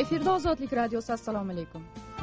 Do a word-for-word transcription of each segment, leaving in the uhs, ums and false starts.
Efirda Ozodlik radiosi. Assalomu alaykum.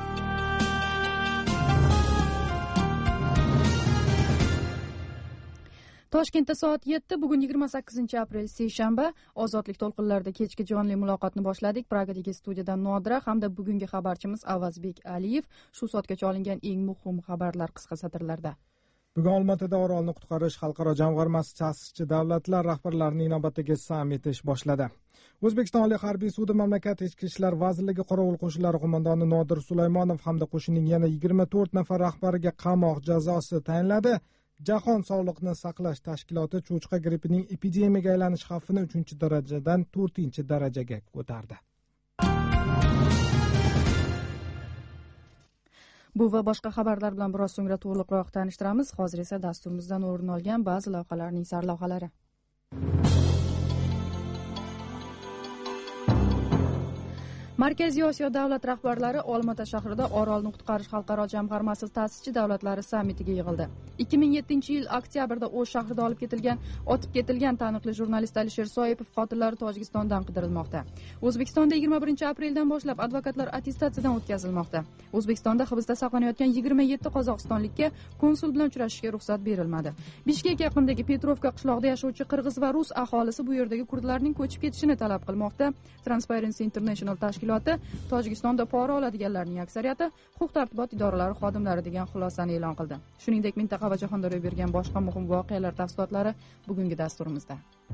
Toshkentda soat yetti, bugun yigirma sakkizinchi aprel seshanba. Ozodlik to'lqinlarida kechki jonli muloqotni boshladik. Pragadagi studiyadan Nodira hamda bugungi xabarchimiz Avazbek Aliyev. Shu soatgacha olingan eng muhim xabarlar qisqa satrlarda. Bugun Olmaotada Orolni qutqarish xalqaro jamg'armasi ta'sischi davlatlar rahbarlarining navbatdagi sammiti ish boshladi. O'zbekiston Oliy harbiy sudi mamlakat ichki ishlar vazirligi qorovul qo'shinlari qo'mondoni Nodir Sulaymonov hamda qo'shinning yana yigirma to'rt nafar rahbariga qamoq jazosi tayinladi. Jahon sog'liqni saqlash tashkiloti cho'chqa grippining epidemiyaga aylanish xavfini uchinchi darajadan to'rtinchi darajaga ko'tardi. Bu va boshqa xabarlar bilan biroz so'ngra to'liqroq tanishtiramiz. Hozir esa dasturimizdan o'rin olgan ba'zi lavhalarning sarlavhalari. Markaziy Osiyo davlat rahbarlari Olmaota shahrida Orolni qutqarish xalqaro jamg'armasi ta'sischi davlatlari sammitiga yig'ildi. ikki ming yettinchi yil oktyabrda O'sh shahrida olib ketilgan, otib ketilgan taniqli jurnalist Alisher Soipov qotillari Tojikistondan qidirilmoqda. O'zbekistonda yigirma birinchi apreldan boshlab advokatlar attestatsiyadan o'tkazilmoqda. O'zbekistonda hibsda saqlanayotgan yigirma yetti qozog'istonlikka konsul bilan uchrashishga ruxsat berilmadi. Bishkek yaqinidagi Petrovka qishlog'ida yashovchi qirg'iz va rus aholisi bu yerdagi kurdlarning ko'chib ketishini talab qilmoqda. Transparency International tashkiloti Tojikistonda pora oladiganlarning aksariyati huquq-tartibot idoralari xodimlari degan xulosani e'lon qildi. Shuningdek, mintaqa va jahonda ro'y bergan boshqa muhim voqealar tafsilotlari bugungi dasturimizda.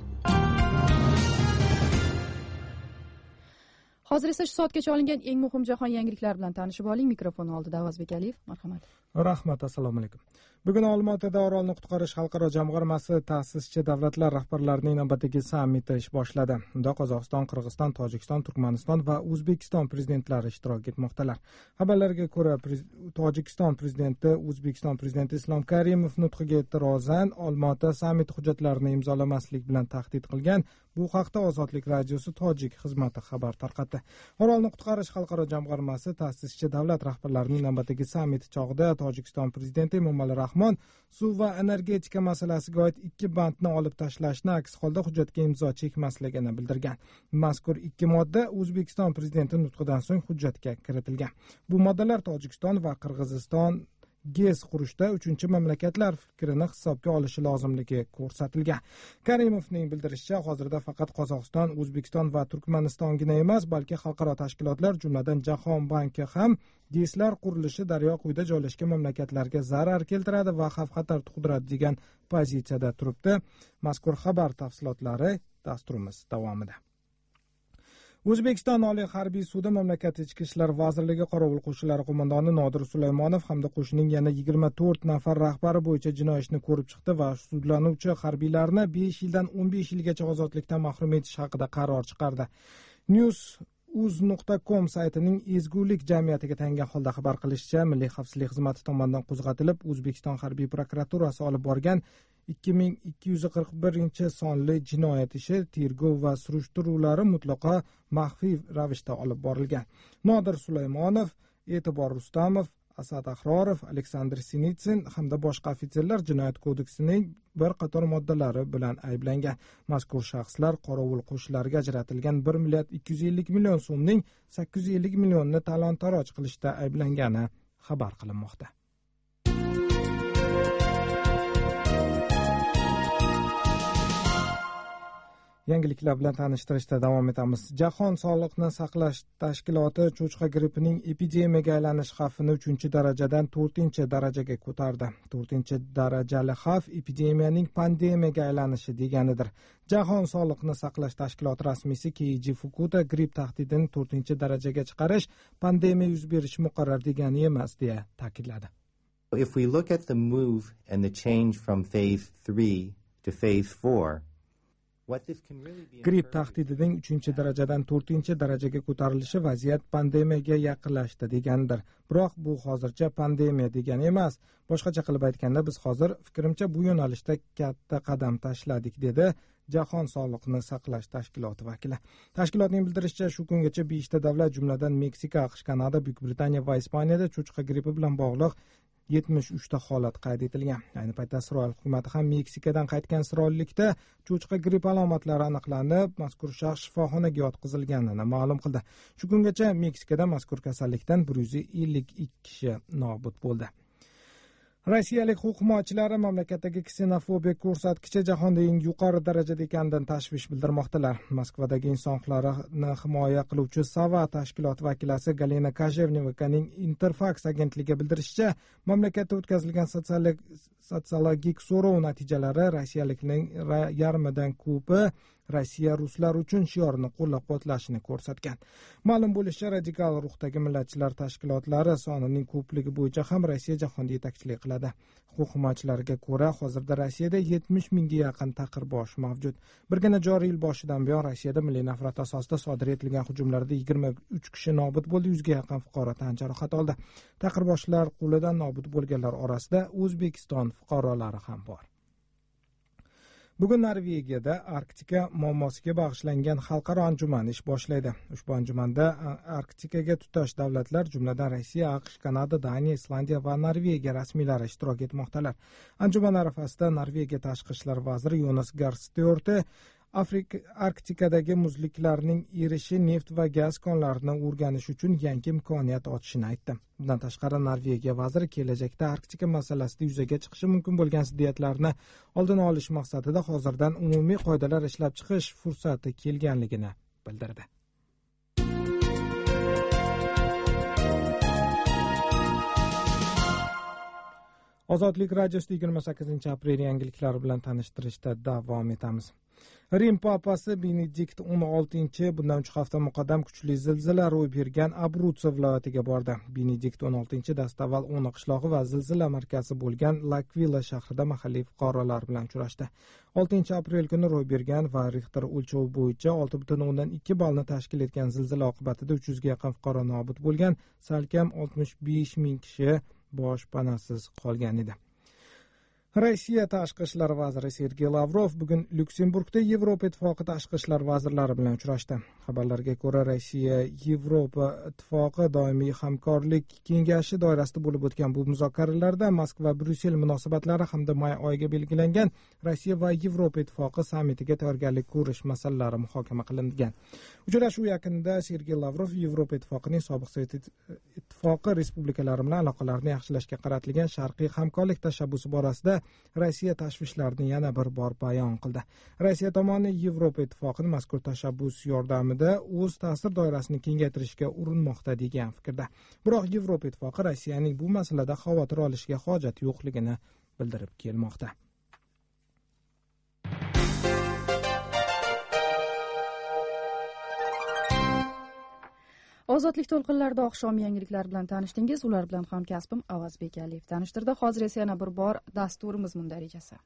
Hozir esa shu soatgacha olingan eng muhim jahon yangiliklari bilan tanishib oling. Mikrofon oldida Avazbek Aliyev. Marhamat. Rahmat, assalomu alaykum. Bugun Olmaotada Orolni qutqarish xalqaro jamg'armasi ta'sischi davlatlar rahbarlarining navbatdagi sammiti ish boshladi. Unda Qozog'iston, Qirg'iziston, Tojikiston, Turkmaniston va O'zbekiston prezidentlari ishtirok etmoqdalar. Xabarlarga ko'ra, Tojikiston prezidenti O'zbekiston prezidenti Islom Karimov nutqiga e'tirozan Olmaota sammit hujjatlarini imzolamaslik bilan tahdid qilgan. Bu haqda Ozodlik radiosi Tojik xizmati xabar tarqatdi. Orolni qutqarish xalqaro jamg'armasi ta'sischi davlat rahbarlarining navbatdagi sammiti chog'ida Tojikiston prezidenti Emomali Rahmon suv va energetika masalasiga oid ikki bandni olib tashlashni, aks holda hujjatga imzo chekmasligini bildirgan. Mazkur ikki modda O'zbekiston prezidenti nutqidan so'ng hujjatga kiritilgan. Bu moddalar Tojikiston va Qirg'iziston gez qurishda uchinchi mamlakatlar fikrini hisobga olishi lozimligi ko'rsatilgan. Karimovning bildirishicha, hozirda faqat Qozog'iston, O'zbekiston va Turkmanistongina emas, balki xalqaro tashkilotlar, jumladan Jahon banki ham gezlar qurilishi daryo quyida joylashgan mamlakatlarga zarar keltiradi va xavf-xatar tug'diradi degan pozitsiyada turibdi. Mazkur xabar tafsilotlari dasturimiz davomida. O'zbekiston Oliy harbiy sudi mamlakat ichki ishlar vazirligi qorovul qo'shinlari qo'mondoni Nodir Sulaymonov hamda qo'shinning yana yigirma to'rt nafar rahbari bo'yicha jinoiy ishni ko'rib chiqdi va sudlanuvchi harbiylarni besh yildan o'n besh yilgacha ozodlikdan mahrum etish haqida qaror chiqardi. News uz nuqta com saytining ezgulik jamiyatiga tayangan holda xabar qilishicha, Milliy xavfsizlik xizmati tomonidan qo'zg'atilib, O'zbekiston harbiy prokuraturasi olib borgan ikki ming ikki yuz qirq birinchi sonli jinoyat ishi tergov va surishtiruvlari mutlaqo maxfiy ravishda olib borilgan. Nodir Sulaymonov, E'tibor Rustamov, Asad Ahrorov, Aleksandr Sinitsin hamda boshqa ofitserlar jinoyat kodeksining bir qator moddalari bilan ayblangan. Mazkur shaxslar qorovul qo'shinlariga ajratilgan bir milliard ikki yuz ellik million so'mning sakkiz yuz ellik millionni talon-taroj qilishda ayblangani xabar qilinmoqda. Yangiliklar bilan tanishtirishda davom etamiz. Jahon sog'liqni saqlash tashkiloti cho'chqa grippining epidemiyaga aylanish xavfini uchinchi darajadan to'rtinchi darajaga ko'tardi. to'rtinchi darajali xavf epidemiyaning pandemiyaga aylanishi deganidir. Jahon sog'liqni saqlash tashkiloti rasmiysi Keiji Fukuda gripp tahdidini to'rtinchi darajaga chiqarish pandemiya yuz berishi muqarrar degani emas deya ta'kidladi. If we look at the move and the change from phase three to phase four, gripp tahdidining uchinchi darajadan to'rtinchi darajaga ko'tarilishi vaziyat pandemiyaga yaqinlashdi degandir. Biroq bu hozircha pandemiya degani emas. Boshqacha qilib aytganda, biz hozir fikrimcha bu yo'nalishda katta qadam tashladik, dedi Jahon sog'liqni saqlash tashkiloti vakili. Tashkilotning bildirishicha, shu kungacha beshta davlat, jumladan Meksika, AQSh, Kanada, Buyuk Britaniya va Ispaniyada cho'chqa grippi bilan bog'liq yetmish uchta holat qayd etilgan. Ayni paytda Isroil hukumati ham Meksikadan qaytgan isroillikda cho'chqa gripp alomatlari aniqlanib, mazkur shaxs shifoxonaga yotqizilganini ma'lum qildi. Shu kungacha Meksikada mazkur kasallikdan bir yuz ellik ikki kishi nobud bo'ldi. Rossiyalik huquq himoyachilari mamlakatdagi ksenofobiya ko'rsatkichi jahonda eng yuqori darajada ekanidan tashvish bildirmoqdalar. Moskvadagi inson huquqlarini himoya qiluvchi Sava tashkiloti vakilasi Galina Kajevnevaning Interfax agentligiga bildirishicha, mamlakatda o'tkazilgan sotsiologik so'rov natijalari rossiyalikning yarmidan ko'pi Rossiya ruslar uchun shiorini qo'llab-quvvatlashini ko'rsatgan. Ma'lum bo'lishicha, radikal ruhdagi millatchilar tashkilotlari sonining ko'pligi bo'yicha ham Rossiya jahonda yetakchilik qiladi. Huquq himoyachilariga ko'ra, hozirda Rossiyada yetmish mingga yaqin taqirbosh mavjud. Birgina joriy yil boshidan buyon Rossiyada milliy nafrat asosida sodir etilgan hujumlarda yigirma uch kishi nobud bo'ldi, yuzga yaqin fuqaro tan jarohat oldi. Taqirboshlar qo'lidan nobud bo'lganlar orasida O'zbekiston fuqarolari ham bor. Bugun Norvegiyada Arktika muammosiga bag'ishlangan xalqaro anjuman ish boshlaydi. Ushbu anjumanda Arktikaga tutash davlatlar, jumladan Rossiya, AQSh, Kanada, Daniya, Islandiya va Norvegiya rasmiylari ishtirok etmoqdalar. Anjuman arafasida Norvegiya tashqi ishlar vaziri Jonas Gahr Støre Afrika Arktikadagi muzliklarning erishi neft va gaz konlarini o'rganish uchun yangi imkoniyat ochishini aytdi. Bundan tashqari, Norvegiya vaziri kelajakda Arktika masalasida yuzaga chiqishi mumkin bo'lgan ziddiyatlarni oldini olish maqsadida hozirdan umumiy qoidalar ishlab chiqish fursati kelganligini bildirdi. Ozodlik radiosida yigirma sakkizinchi aprel yangiliklari bilan tanishtirishda davom etamiz. Rim papasi Benedikt o'n oltinchi bundan uch hafta muqaddam kuchli zilzila ro'y bergan Abruzzo viloyatiga bordi. Benedikt o'n oltinchi dastavval Ona qishlog'i va zilzila markazi bo'lgan L'Aquila shahrida mahalliy fuqarolar bilan uchrashdi. oltinchi aprel kuni ro'y bergan va Richter o'lchovi bo'yicha olti butun o'ndan ikki ballni tashkil etgan zilzila oqibatida uch yuzga yaqin fuqaro nobud bo'lgan, salkam oltmish besh ming kishi boshpanasiz qolgan edi. Rossiya tashqi ishlar vaziri Sergey Lavrov bugun Lyuksemburgda Yevropa ittifoqi tashqi ishlar vazirlari bilan uchrashdi. Xabarlarga ko'ra, Rossiya Yevropa ittifoqi doimiy hamkorlik kengashi doirasida bo'lib o'tgan bu muzokaralarda Moskva Bryussel munosabatlari hamda may oyiga belgilangan Rossiya va Yevropa ittifoqi sammitiga tayyorgarlik ko'rish masalalari muhokama qilingan. Uchrashuv yakunida Sergey Lavrov Yevropa ittifoqining sobiq Sovet ittifoqi respublikalari bilan aloqalarni yaxshilashga qaratilgan sharqiy hamkorlik tashabbusi borasida Rossiya tashvishlarini yana bir bor bayon qildi. Rossiya tomoni Yevropa ittifoqini mazkur tashabbus yordamida o'z ta'sir doirasini kengaytirishga urinmoqda degan fikrda. Biroq Yevropa ittifoqi Rossiyaning bu masalada xavotir olishiga hojat yo'qligini bildirib kelmoqda. Ozodlik to'lqinlarida oqshom yangiliklar bilan tanishdingiz. Ular bilan hamkasbim Avazbek Aliyev tanishtirdi. Hozir esa yana bir bor dasturimiz mundarijasi.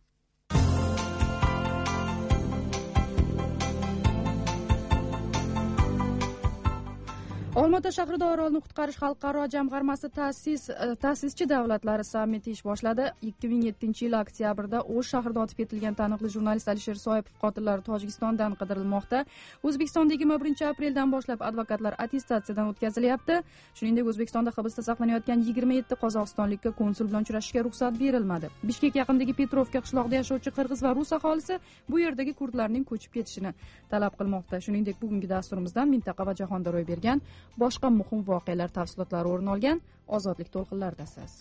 Olmaota shahrida Orolni qutqarish xalqaro jamg'armasi ta'sis ta'sischi davlatlari sammiti ish boshladi. ikki ming yettinchi yil oktyabrda O'sh shahrida otib ketilgan taniqli jurnalist Alisher Soipov qotillari Tojikistondan qidirilmoqda. O'zbekistonda yigirma birinchi apreldan boshlab advokatlar attestatsiyadan o'tkazilyapti. Shuningdek, O'zbekistonda hibsda saqlanayotgan yigirma yetti qozog'istonlikka konsul bilan uchrashishga ruxsat berilmadi. Bishkek yaqinidagi Petrovka qishlog'ida yashovchi qirg'iz va rus aholisi bu yerdagi kurdlarning ko'chib ketishini talab qilmoqda. Shuningdek, bugungi dasturimizdan mintaqa va jahonda ro'y bergan boshqa muhim voqealar tafsilotlari o'rin olgan ozodlik to'lqinlaridasiz.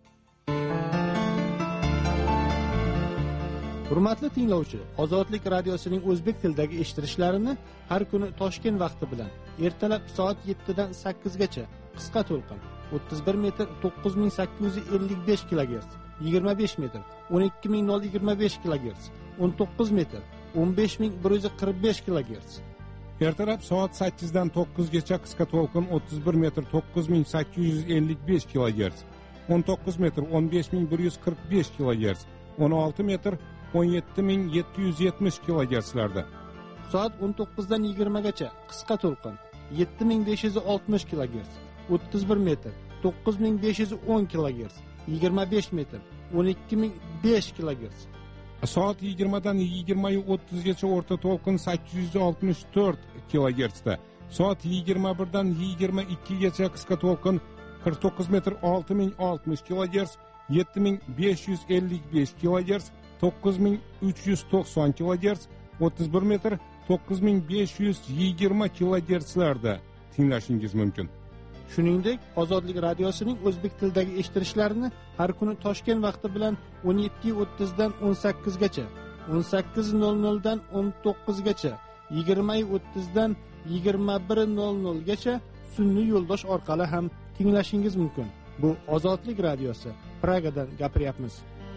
Hurmatli tinglovchi, Ozodlik radiosining o'zbek tilidagi eshittirishlarini har kuni Toshkent vaqti bilan ertalab soat yettidan sakkizgacha qisqa to'lqin o'ttiz bir metr to'qqiz ming sakkiz yuz ellik besh kilogerts, yigirma besh metr o'n ikki ming yigirma besh kilogerts, o'n to'qqiz metr o'n besh ming bir yuz qirq besh kilogerts. Ertalab soat sakkizdan to'qqizgacha qisqa to'lqin o'ttiz bir metr to'qqiz ming sakkiz yuz ellik besh kilogerts, o'n to'qqiz metr o'n besh ming bir yuz qirq besh kilogerts, o'n olti metr o'n yetti ming yetti yuz yetmish kilogertslarda. Soat o'n to'qqizdan yigirmagacha qisqa to'lqin yetti ming besh yuz oltmish kilogerts, o'ttiz bir metr to'qqiz ming besh yuz o'n kilogerts, yigirma besh metr o'n ikki ming besh kilogerts. Soat yigirmadan yigirma o'ttizgacha o'rta to'lqin sakkiz yuz oltmish to'rt kilogertsda. Soat yigirma birdan yigirma ikkigacha qisqa to'lqin qirq to'qqiz metr olti ming oltmish kilogerts, yetti ming besh yuz ellik besh kilogerts, to'qqiz ming uch yuz to'qson kilogerts, o'ttiz bir metr to'qqiz ming besh yuz yigirma kilogertslarda tinglashingiz mumkin. Shuningdek, Ozodlik radiosining o'zbek tilidagi eshittirishlarini har kuni Toshkent vaqti bilan o'n yetti o'ttiz dan o'n sakkiz gacha, o'n sakkiz nol nol dan o'n to'qqiz gacha, yigirma o'ttiz dan yigirma bir nol nol gacha sun'iy yo'ldosh orqali ham tinglashingiz mumkin. Bu Ozodlik radiosi. Pragadan gapiryapmiz.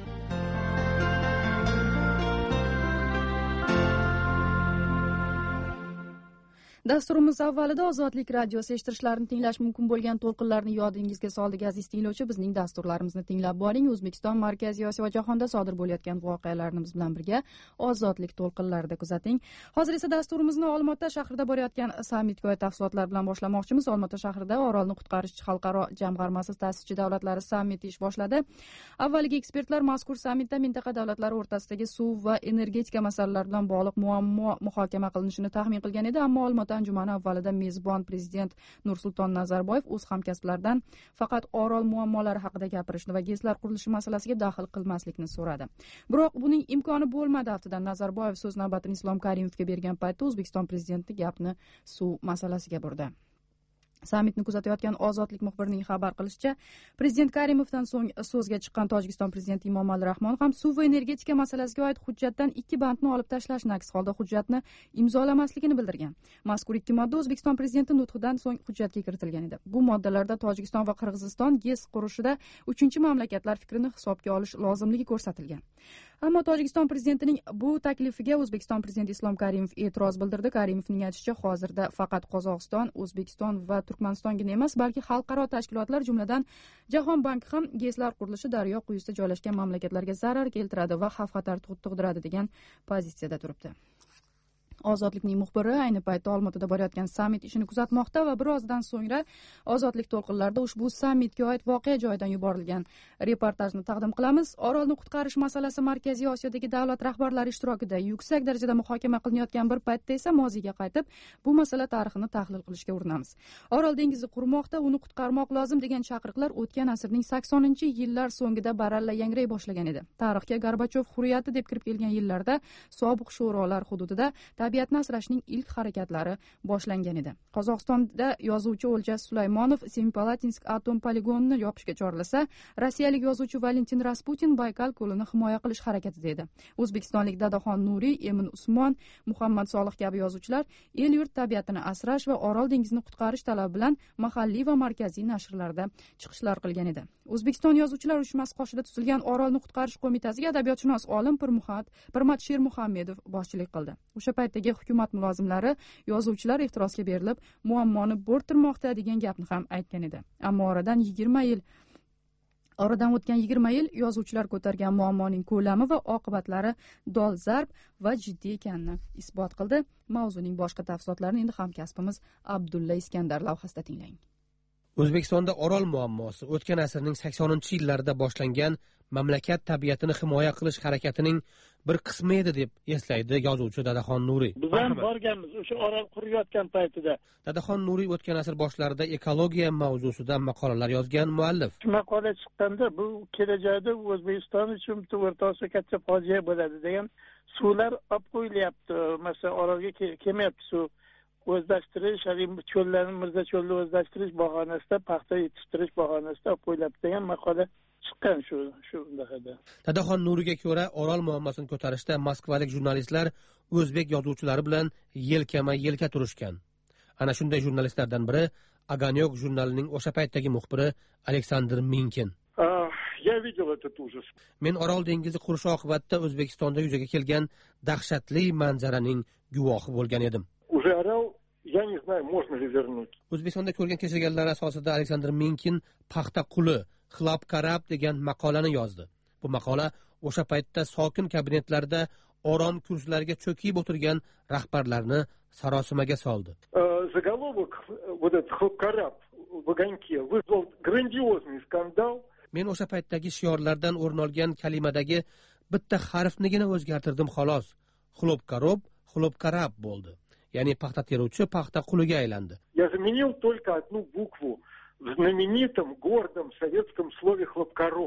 Dasturimiz avvalida Ozodlik radiosi eshittirishlarini tinglash mumkin bo'lgan to'lqinlarni yodingizga soldik aziz tinglovchi. Bizning dasturlarimizni tinglab boring. O'zbekiston, Markaziy Osiyo va jahonda sodir bo'layotgan voqealarni biz bilan birga Ozodlik to'lqinlarida kuzating. Hozir esa dasturimizni Olmaota shahrida bo'layotgan sammitga tafsilotlar bilan boshlamoqchimiz. Olmaota shahrida Orolni qutqarish xalqaro jamg'armasi ta'sischi davlatlari sammiti ish boshladi. Avvaliga ekspertlar mazkur sammitda mintaqa davlatlari o'rtasidagi suv va energetika masalalari bilan bog'liq muammo muhokama qilinishini taxmin qilgan edi, ammo Olmaota anjumani avvalida mezbon prezident Nursulton Nazarboyev o'z hamkasblaridan faqat Orol muammolari haqida gapirishni va GESlar qurilishi masalasiga daxl qilmaslikni so'radi. Biroq buning imkoni bo'lmadi. Aftidan Nazarboyev so'z navbatini Islom Karimovga bergan paytda O'zbekiston prezidenti gapni suv masalasiga burdi. Sammitni kuzatayotgan Ozodlik muxbirining xabar qilishicha, prezident Karimovdan so'ng so'zga chiqqan Tojikiston prezidenti Emomali Rahmon ham suv va energetika masalasiga oid hujjatdan ikki bandni olib tashlashni, aks holda hujjatni imzolamasligini bildirgan. Mazkur ikki modda O'zbekiston prezidenti nutqidan so'ng hujjatga kiritilgan edi. Bu moddalarda Tojikiston va Qirg'iziston GES qurishida uchinchi mamlakatlar fikrini hisobga olish lozimligi ko'rsatilgan. Ammo Tojikiston prezidentining bu taklifiga O'zbekiston prezidenti Islom Karimov e'tiroz bildirdi. Karimovning aytishicha, hozirda faqat Qozog'iston, O'zbekiston va Turkmanistongina emas, balki xalqaro tashkilotlar, jumladan Jahon banki ham GESlar qurilishi daryo quyusida joylashgan mamlakatlarga zarar keltiradi va xavf-xatar tug'diradi degan pozitsiyada turibdi. Ozodlikning muxbiri ayni paytda Olmaotada borayotgan sammit ishini kuzatmoqda va birozdan so'ngra Ozodlik to'lqinlarida ushbu sammitga oid voqea joyidan yuborilgan reportajni taqdim qilamiz. Orolni qutqarish masalasi Markaziy Osiyodagi davlat rahbarlari ishtirokida yuksak darajada muhokama qilinayotgan bir paytda esa moziyga qaytib, bu masala tarixini tahlil qilishga urinamiz. Orol dengizi qurmoqda, uni qutqarmoq lozim degan chaqiriqlar o'tgan asrning saksoninchi yillar so'ngida baralla yangray boshlagan edi. Tarixga Gorbachov hurriyati deb kirib kelgan yillarda sobiq sho'rolar hududida tabiatni asrashning ilk harakatlari boshlangan edi. Qozog'istonda yozuvchi O'ljas Sulaymonov Semipalatinsk atom poligonini yopishga chorlasa, rossiyalik yozuvchi Valentin Rasputin Baykal ko'lini himoya qilish harakatida edi. O'zbekistonlik Dadaxon Nuriy, Emin Usmon, Muhammad Solih kabi yozuvchilar el yurt tabiatini asrash va Orol dengizini qutqarish talabi bilan mahalliy va markaziy nashrlarda chiqishlar qilgan edi. O'zbekiston yozuvchilar uyushmasi qoshida tuzilgan Orolni qutqarish qo'mitasiga adabiyotshunos olim Pirmuhat Pirmat Shermuhammedov boshchilik qildi. O'sha paytdagi hukumat mulozimlari yozuvchilar ehtirosga berilib, muammoni bo'rtirmoqda degan gapni ham aytgan edi. Ammo oradan yigirma yil Oradan o'tgan yigirma yil yozuvchilar ko'targan muammoning ko'lami va oqibatlari dolzarb va jiddiy ekanini isbot qildi. Mavzuning boshqa tafsilotlarini endi hamkasbimiz Abdulla Iskandar lavhasida tinglang. O'zbekistonda Orol muammosi o'tgan asrning saksoninchi yillarida boshlangan mamlakat tabiatini himoya qilish harakatining bir qismi edi deb eslaydi yozuvchi Dadaxon Nuriy. Biz ham borganmiz o'sha Orol quriyotgan paytida. Dadaxon Nuriy o'tgan asr boshlarida ekologiya mavzusida maqolalar yozgan muallif. Shu maqola chiqqanda bu kelajakda O'zbekiston uchun O'rta Osiyo katta fojia bo'ladi degan suvlar olib qo'yilyapti. Masalan, Orolga kelmayapti suv. O'zlashtirish, cho'llarni Mirza cho'lni o'zlashtirish bahonasida, paxta yetishtirish bahonasida olib qo'yiladi degan maqola chiqqan shu shundaqada. Dadaxon Nuriyga ko'ra, Orol muammosini ko'tarishda moskvalik jurnalistlar o'zbek yozuvchilari bilan yelkama-yelka turishgan. Ana shunday jurnalistlardan biri Aganyok jurnalining o'sha paytdagi muxbiri Aleksandr Minkin. Я видел этот ужас. Men Orol dengizi qurishi oqibatida O'zbekistonda yuzaga kelgan dahshatli manzaraning guvohi bo'lgan edim. Уже орал, я не знаю, можно ли вернуть. O'zbekistonda ko'rgan kechirganlar asosida Aleksandr Minkin paxta quli Xlop Karab degan maqolani yozdi. Bu maqola o'sha paytda sokin kabinetlarda orom kurslariga cho'kib o'tirgan rahbarlarni sarosimaga soldi. Заголовок вот этот Xlop Karab в огоньке вызвал грандиозный скандал. Men o'sha paytdagi shiorlardan o'rin olgan kalimadagi bitta harfnigina o'zgartirdim xolos. Xlop Karab, Xlop Karab bo'ldi. Ya'ni paxta teruvchi paxta quliga aylandi. Я заменил только одну букву в знаменитом гордом советском слове хлопкороб.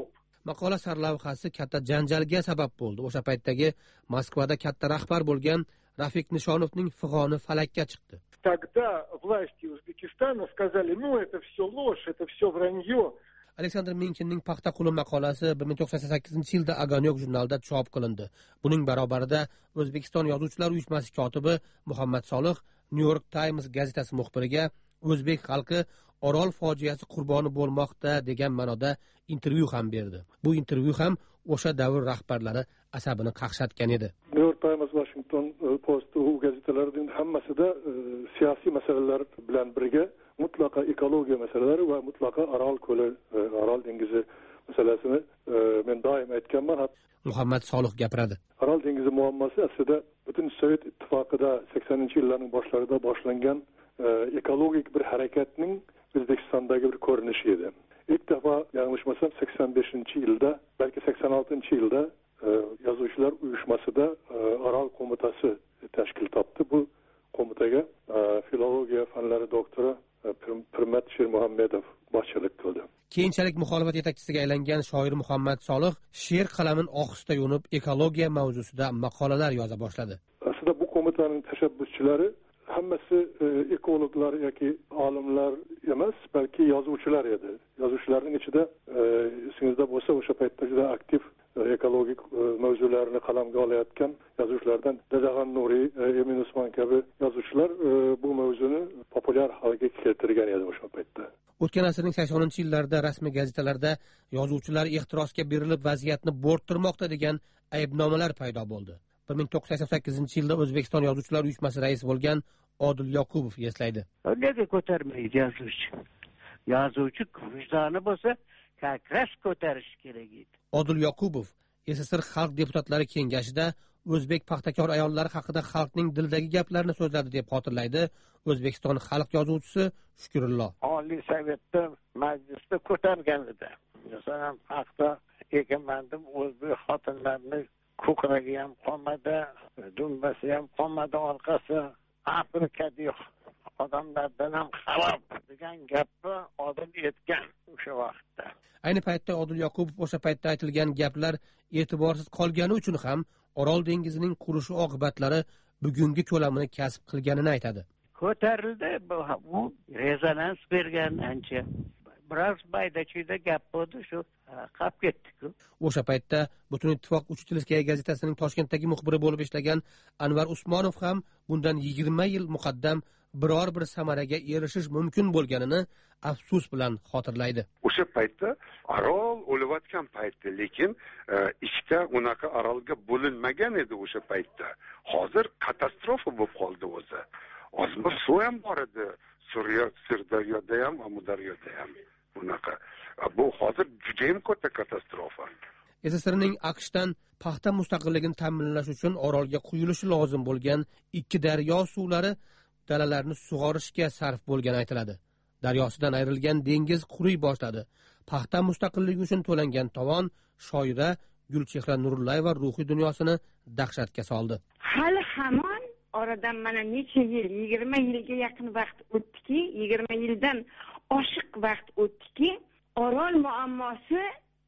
maqola sarlavhasi katta janjalga sabab bo'ldi. O'sha paytdagi Moskvada katta rahbar bo'lgan Rafik Nishonovning fig'oni falakka chiqdi. Тогда власти Узбекистана сказали: "Ну, это все ложь, это все вранье". Aleksandr Minkinning Paxta quli maqolasi bir ming to'qson sakkizinchi yilda Aganyok jurnalida chop qilindi. Buning barobarida O'zbekiston Yozuvchilar uyushmasi kotibi Muhammad Solih New York Times gazetasi muxbiriga o'zbek xalqi Orol fojiasi qurboni bo'lmoqda degan ma'noda intervyu ham berdi. Bu intervyu ham o'sha davr rahbarlari asabini qaqshatgan edi. New York Times, Washington Post u gazetalarining hammasida siyosiy masalalar bilan birga mutlaqo ekologiya masalalari va mutlaqo Orol ko'li, Orol dengizi masalasini men doim aytganman. Muhammad Solih gapiradi. Orol dengizi muammosi aslida butun Sovet ittifoqida saksoninchi yillarning boshlarida boshlangan ekologik bir harakatning O'zbekistondagi bir ko'rinishi edi. İlk defa yanlışmasam sakson beshinchi yilda, belki sakson oltinchi yilda Yozuvchilar uyushmasida Orol qo'mitasi tashkil topdi. Bu qo'mitaga filologiya fanlari doktori Pirmat Shermuhammedov boshchilik qildi. Keyinchalik muxolifat yetakchisiga aylangan shoir Muhammad Solih she'r qalamin ohista yo'nib ekologiya mavzusida maqolalar yoza boshladi. Aslida bu qo'mitaning tashabbuschilari hammasi ekologlar yoki olimlar emas, balki yozuvchilar edi. Yozuvchilarning ichida esingizda bo'lsa, o'sha paytda juda aktiv ekologik mavzularni qalamga olayotgan yozuvchilardan Dadaxon Nuriy, Emin Usmon kabi yozuvchilar bu mavzuni populyar holga keltirgan edi o'sha paytda. O'tgan asrning saksoninchi yillarida rasmiy gazetalarda yozuvchilar ehtirosga berilib vaziyatni bo'rttirmoqda degan aybnomalar paydo bo'ldi. bir ming to'qson sakkizinchi yilda O'zbekiston Yozuvchilar uyushmasi raisi bo'lgan Odil Yoqubov eslaydi. Nega ko'tarmaydi yozuvchi? Yozuvchi vijdoni bo'lsa, kakras ko'tarish kerak edi. Odil Yoqubov S S R Xalq deputatlari kengashida o'zbek paxtakor ayollari haqida xalqning dildagi gaplarni so'zladi deb xotirlaydi O'zbekiston xalq yozuvchisi Shukrullo. Oliy Sovetda majlisda ko'targan edi. Masalan, haqda ekanmandim o'zbek xotinlarni ko'kragi ham qolmadi, dumbasi ham qolmadi, orqasi Afrikadagi odamlardan ham xarob degan gapni Odil aytgan o'sha vaqtda. Ayni paytda Odil Yoqubov o'sha paytda aytilgan gaplar e'tiborsiz qolgani uchun ham Orol dengizining qurishi oqibatlari bugungi ko'lamini kasb qilganini aytadi. Ko'tarildi, bu rezonans bergan ancha. Biroz bayda-chuyda gap bo'ldi, shu qolib ketdi-ku. O'sha paytda Butun ittifoq Uchtilskaya gazetasining Toshkentdagi muxbiri bo'lib ishlagan Anvar Usmonov ham bundan yigirma yil muqaddam biror bir samaraga erishish mumkin bo'lganini afsus bilan xotirlaydi. O'sha paytda Orol o'layotgan paytda, lekin ikkita unaqa Orolga bo'linmagan edi o'sha paytda. Hozir katastrofa bo'lib qoldi o'zi. Ozmi suv ham bor edi, Suriya, Sirdaryoda ham, Amudaryoda ham. Bunaqa. Bu hozir juda ham katta katastrofa. S S Rning AQShdan paxta mustaqilligini ta'minlash uchun Orolga quyilishi lozim bo'lgan ikki daryo suvlari dalalarni sug'orishga sarf bo'lgani aytiladi. Daryosidan ayrilgan dengiz quriy boshladi. Paxta mustaqilligi uchun to'langan tovon shoira Gulchehra Nurullayeva ruhiy dunyosini dahshatga soldi. Hali hamon oradan mana necha yil, yigirma yilga yaqin vaqt o'tdiki, yigirma yildan oshiq vaqt o'tdiki, Orol muammosi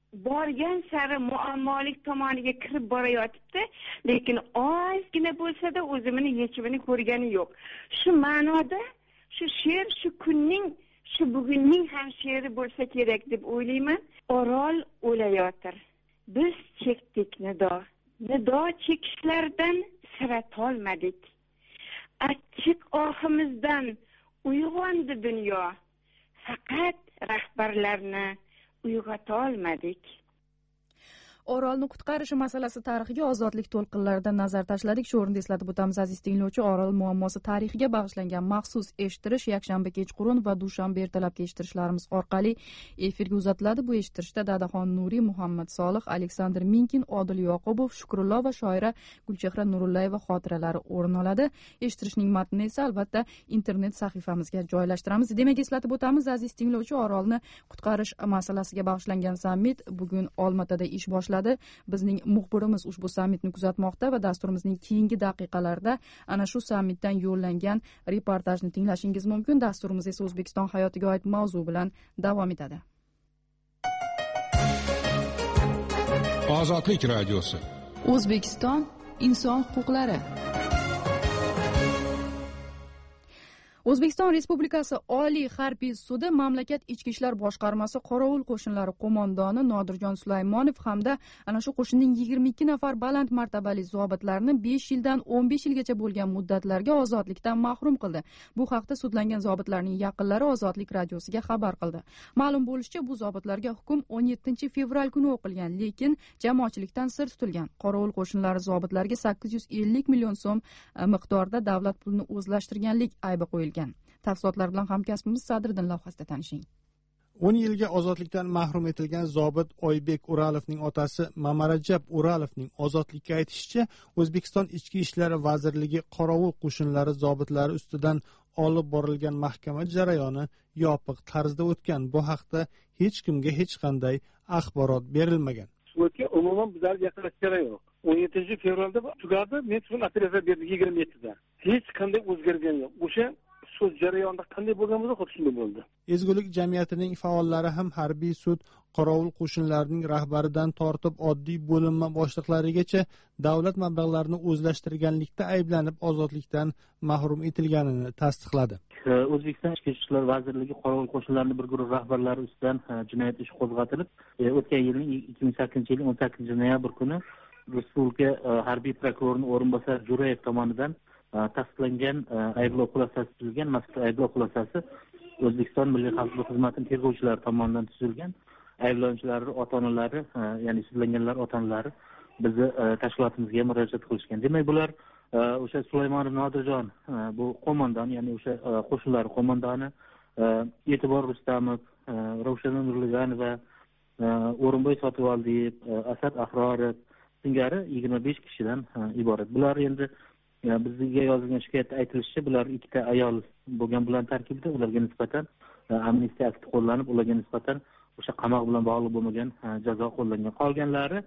borgan sari muammolik tomoniga kirib borayotibdi, lekin ozgina bo'lsa-da o'zimni yechimini ko'rgani yo'q. Shu ma'noda shu she'r shu kunning, shu bugunning ham she'ri bo'lsa kerak deb o'ylayman. Orol o'layotir. Biz chekdik nido. Nido chekishlardan sira tolmadik. Achchiq ohimizdan uyg'ondi dunyo. Faqat rahbarlarni uyg'ota olmadik. Orolni qutqarish masalasi tarixiga ozodlik to'lqinlarida nazar tashladik. Shu o'rinda eslatib o'tamiz aziz tinglovchi, Orol muammosi tarixiga bag'ishlangan maxsus eshittirish yakshanba kechqurun va dushanba ertalabki eshittirishlarimiz orqali efirga uzatiladi. Bu eshittirishda Dadaxon Nuriy, Muhammad Solih, Aleksandr Minkin, Odil Yoqubov, Shukrullo va shoira Gulchehra Nurullayeva xotiralari o'rin oladi. Eshittirishning matnini esa albatta internet sahifamizga joylashtiramiz. Demak, eslatib o'tamiz aziz tinglovchi, Orolni qutqarish masalasiga bag'ishlangan sammit bugun Olmaotada ish boshladi. Bizning muxbirimiz ushbu sammitni kuzatmoqda va dasturimizning keyingi daqiqalarida ana shu sammitdan yo'llangan reportajni tinglashingiz mumkin. Dasturimiz esa O'zbekiston hayotiga oid mavzu bilan davom etadi. Ozodlik radiosi. O'zbekiston inson huquqlari. O'zbekiston Respublikasi Oliy harbiy sudi mamlakat ichki ishlar boshqarmasi qorovul qo'shinlari qo'mondoni Nodirjon Sulaymonov hamda ana shu qo'shinning yigirma ikki nafar baland martabali zobitlarini besh yildan o'n besh yilgacha bo'lgan muddatlarga ozodlikdan mahrum qildi. Bu haqda sudlangan zobitlarning yaqinlari Ozodlik radiosiga xabar qildi. Ma'lum bo'lishicha, bu zobitlarga hukm o'n yettinchi fevral kuni o'qilgan, lekin jamoatchilikdan sir tutilgan. Qorovul qo'shinlari zobitlariga sakkiz yuz ellik million so'm miqdorda davlat pulini o'zlashtirganlik aybi qo'yilgan. Tafsilotlar bilan hamkasbimiz Sadriddin lavhasida tanishing. o'n yilga ozodlikdan mahrum etilgan zobit Oybek Uralovning otasi Mamarajab Uralovning ozodlikka aytishicha, O'zbekiston Ichki ishlar vazirligi qorovul qo'shinlari zobitlari ustidan olib borilgan mahkama jarayoni yopiq tarzda o'tgan. Bu haqda hech kimga hech qanday axborot berilmagan. Sudga umuman bizlarga yaqinlashish kerak yo'q. o'n yettinchi fevralda tugadi, men so'ng operatsiya berdik yigirma yettida. Hech qanday o'zgargani yo'q. O'sha sud jarayonida qanday bo'lgan bo'lsa, xuddi shunday bo'ldi. Ezgulik jamiyatining faollari ham harbiy sud qorovul qo'shinlarining rahbaridan tortib oddiy bo'linma boshliqlarigacha davlat mablag'larini o'zlashtirganlikda ayblanib ozodlikdan mahrum etilganini tasdiqladi. O'zbekiston Ichki ishlar vazirligi qorovul qo'shinlarining bir guruh rahbarlari ustidan jinoyat ishi qo'zg'atilib, o'tgan yilning ikki ming sakkizinchi yilning o'n sakkizinchi noyabr kuni Respublika harbiy prokurorining o'rinbosari Jurayev tomonidan tasdiqlangan ayblov xulosasi tuzilgan. Mazkur ayblov xulosasi O'zbekiston Milliy xavfsizlik xizmatining tergovchilari tomonidan tuzilgan. Ayblanuvchilarning ota-onalari, ya'ni sudlanganlar ota-onalari bizni tashkilotimizga murojaat qilishgan. Demak, bular o'sha Sulaymonov Nodirjon, bu qo'mondon, ya'ni o'sha qo'shinlar qo'mondoni, E'tibor Rustamov, Ravshana Nurliganova, O'rinboy Sotivoldiyev, Asad Ahrorov singari yigirma besh kishidan iborat. Bular endi bizga yozilgan shikoyatda aytilishicha, bular ikkita ayol bo'lgan bilan tarkibida, ularga nisbatan amnistiya akti qo'llanib, ularga nisbatan o'sha qamoq bilan bog'liq bo'lmagan jazo qo'llangan. Qolganlari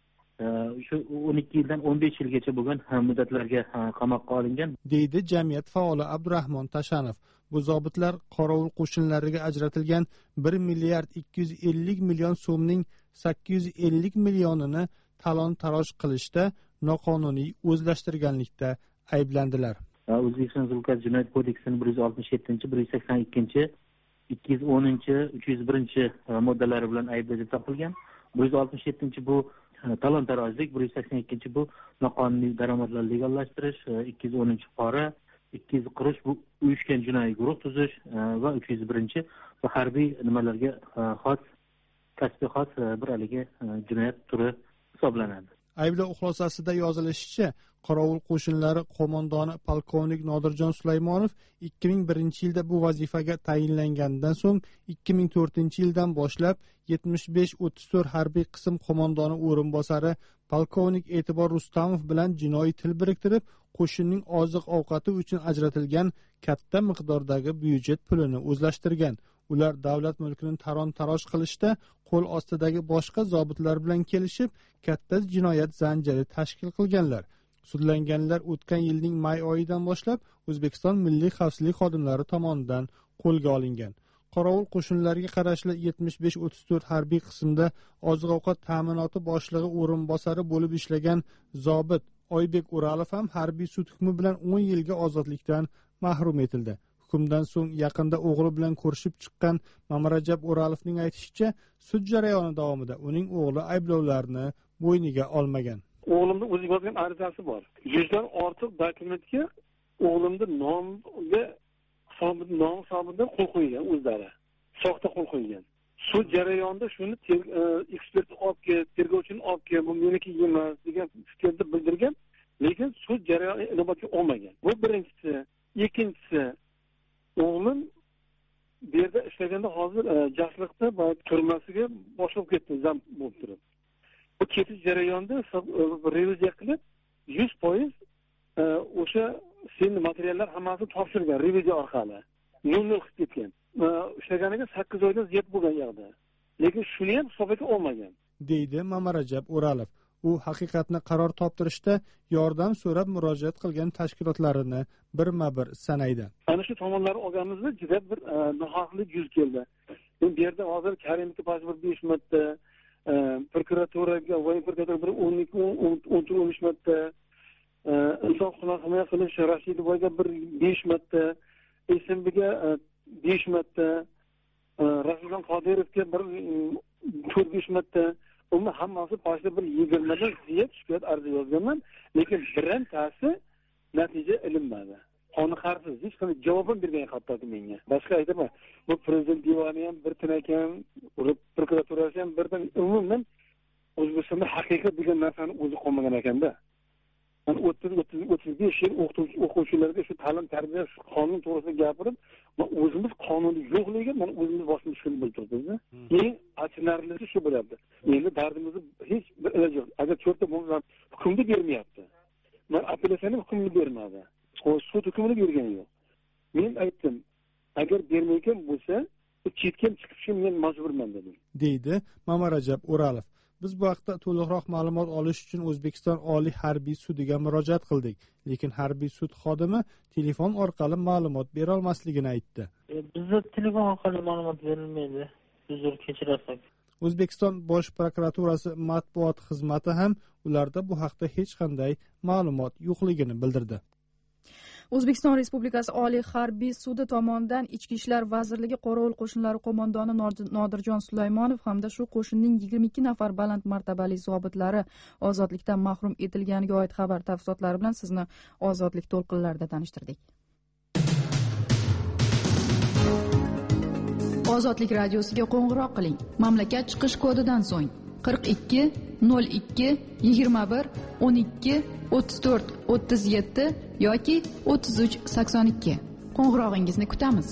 shu o'n ikki yildan o'n besh yilgacha bo'lgan muddatlarga qamoqqa olingan, deydi jamiyat faoli Abdurahmon Tashanov. Bu zobitlar qorovul qo'shinlariga ajratilgan bir milliard ikki yuz ellik million so'mning sakkiz yuz ellik millionini talon-taroj qilishda noqonuniy o'zlashtirganlikda ayblandilar. O'zbekiston Respublikasi Jinoyat kodeksining bir yuz oltmish yettinchi, bir yuz sakson ikkinchi, ikki yuz o'ninchi, uch yuz birinchi moddalari bilan aybli deb topilgan. bir yuz oltmish yettinchi bu talon-tarojlik, bir yuz sakson ikkinchi bu noqonuniy daromadlarni legallashtirish, ikki yuz o'ninchi pora, ikki yuz qirq bu uyushgan jinoiy guruh tuzish va uch yuz birinchi bu harbiy nimalarga xos, kasbiy xos bir haligi jinoyat turi hisoblanadi. Ayblov xulosasida yozilishicha, qorovul qo'shinlari qo'mondoni polkovnik Nodirjon Sulaymonov ikki ming birinchi yilda bu vazifaga tayinlangandan so'ng ikki ming to'rtinchi yildan boshlab yetmish besh o'ttiz to'rt harbiy qism qo'mondoni o'rinbosari polkovnik E'tibor Rustamov bilan jinoiy til biriktirib, qo'shinning oziq-ovqati uchun ajratilgan katta miqdordagi byudjet pulini o'zlashtirgan. Ular davlat mulkini taron-taroj qilishda qo'l ostidagi boshqa zobitlar bilan kelishib, katta jinoyat zanjiri tashkil qilganlar. Sudlanganlar o'tgan yilning may oyidan boshlab O'zbekiston Milliy xavfsizlik xodimlari tomonidan qo'lga olingan. Qorovul qo'shinlariga qarashli yetmish besh o'ttiz to'rt harbiy qismda oziq-ovqat ta'minoti boshlig'i o'rinbosari bo'lib ishlagan zobit Oybek Uralov ham harbiy sud hukmi bilan o'n yilga ozodlikdan mahrum etildi. Hukmdan so'ng yaqinda o'g'li bilan ko'rishib chiqqan Mamarajab Uralovning aytishicha, sud jarayoni davomida uning o'g'li ayblovlarni bo'yniga olmagan. O'g'limning o'ziga yozgan arizasi bor. yuzdan ortiq dokumentga o'g'limning nomiga hisobida nom hisobidan qo'l qo'ygan o'zlari. Soxta qo'l qo'ygan. Sud jarayonida shuni ekspert olib kelib, tergovchini olib kelib, bu meniki emas degan fikrni bildirgan, lekin sud jarayoni inobatga olmagan. Bu birinchisi. Ikkinchisi, o'g'lim bu yerda ishlaganda hozir jasliqda turmasiga boshlab ketdi, zam bo'lib turib. Bu ketish jarayonida reviziya qilib yuz foiz o'sha sen materiallar hammasini topshirgan reviziya orqali. nol nol qilib ketgan. Ishlaganiga sakkiz oydan ziyod bo'lgan yerda. Lekin shuni ham hisobga olmagan, deydi Mamarajab Uralov. U haqiqatni qaror toptirishda yordam so'rab murojaat qilgan tashkilotlarini birma-bir sanaydi. Ana shu tomonlar olganimizda juda bir nohaqlik yuz keldi. Bu yerda hozir Karim ekipaji bir besh marta, prokuraturaga va prokuratura bir o'n ikki o'n uch marta, inson huquqini himoya qilish Rashidovaga bir besh marta, SMBga besh marta, Rasuljon Qodirovga bir to'rt besh marta, umuman hammasi qo'shib bir yigirmadan ziyod shikoyat arzi yozganman, lekin birantasi natija ilinmadi. Qoniqarsiz, hech qanday javob ham bergan hattoki menga. Boshqa aytaman, bu prezident divani ham bir tinakan, prokuraturasi ham bir tin, umuman O'zbekistonda haqiqat degan narsani o'zi qolmagan ekanda. Men o'ttiz o'ttiz besh yil o'quvchilarga shu ta'lim tarbiya qonun to'g'risida gapirib, o'zimiz qonunni yo'qligiga men o'zimiz boshimiz shuni bilib turibmiz. Eng achinarlisi shu bo'lyapti. Endi dardimizni hech bir iloji yo'q. Agar to'rtta bo'lsa hukmni bermayapti. Men apellyatsiyaning hukmini bermadi. Sud hukmini bergani yo'q. Men aytdim, agar bermayotgan bo'lsa, u chetga chiqishga men majburman dedim. Deydi Mamarajab O'ralov. Biz bu haqda to'liqroq ma'lumot olish uchun O'zbekiston Oliy harbiy sudiga murojaat qildik, lekin harbiy sud xodimi telefon orqali ma'lumot bera olmasligini aytdi. Bizda telefon orqali ma'lumot berilmaydi. Uzr kechirasiz. O'zbekiston Bosh prokuraturasi matbuot xizmati ham ularda bu haqda hech qanday ma'lumot yo'qligini bildirdi. O'zbekiston Respublikasi Oliy harbiy sudi tomonidan Ichki ishlar vazirligi qorovul qo'shinlari qo'mondoni Nodirjon Sulaymonov hamda shu qo'shinning yigirma ikki nafar baland martabali zobitlari ozodlikdan mahrum etilganiga oid xabar tafsilotlari bilan sizni ozodlik to'lqinlarida tanishtirdik. Ozodlik radiosiga qo'ng'iroq qiling. Mamlakat chiqish kodidan so'ng qirq ikki nol ikki yigirma bir o'n ikki o'ttiz to'rt o'ttiz yetti yoki o'ttiz uch sakson ikki. Qo'ng'irog'ingizni kutamiz.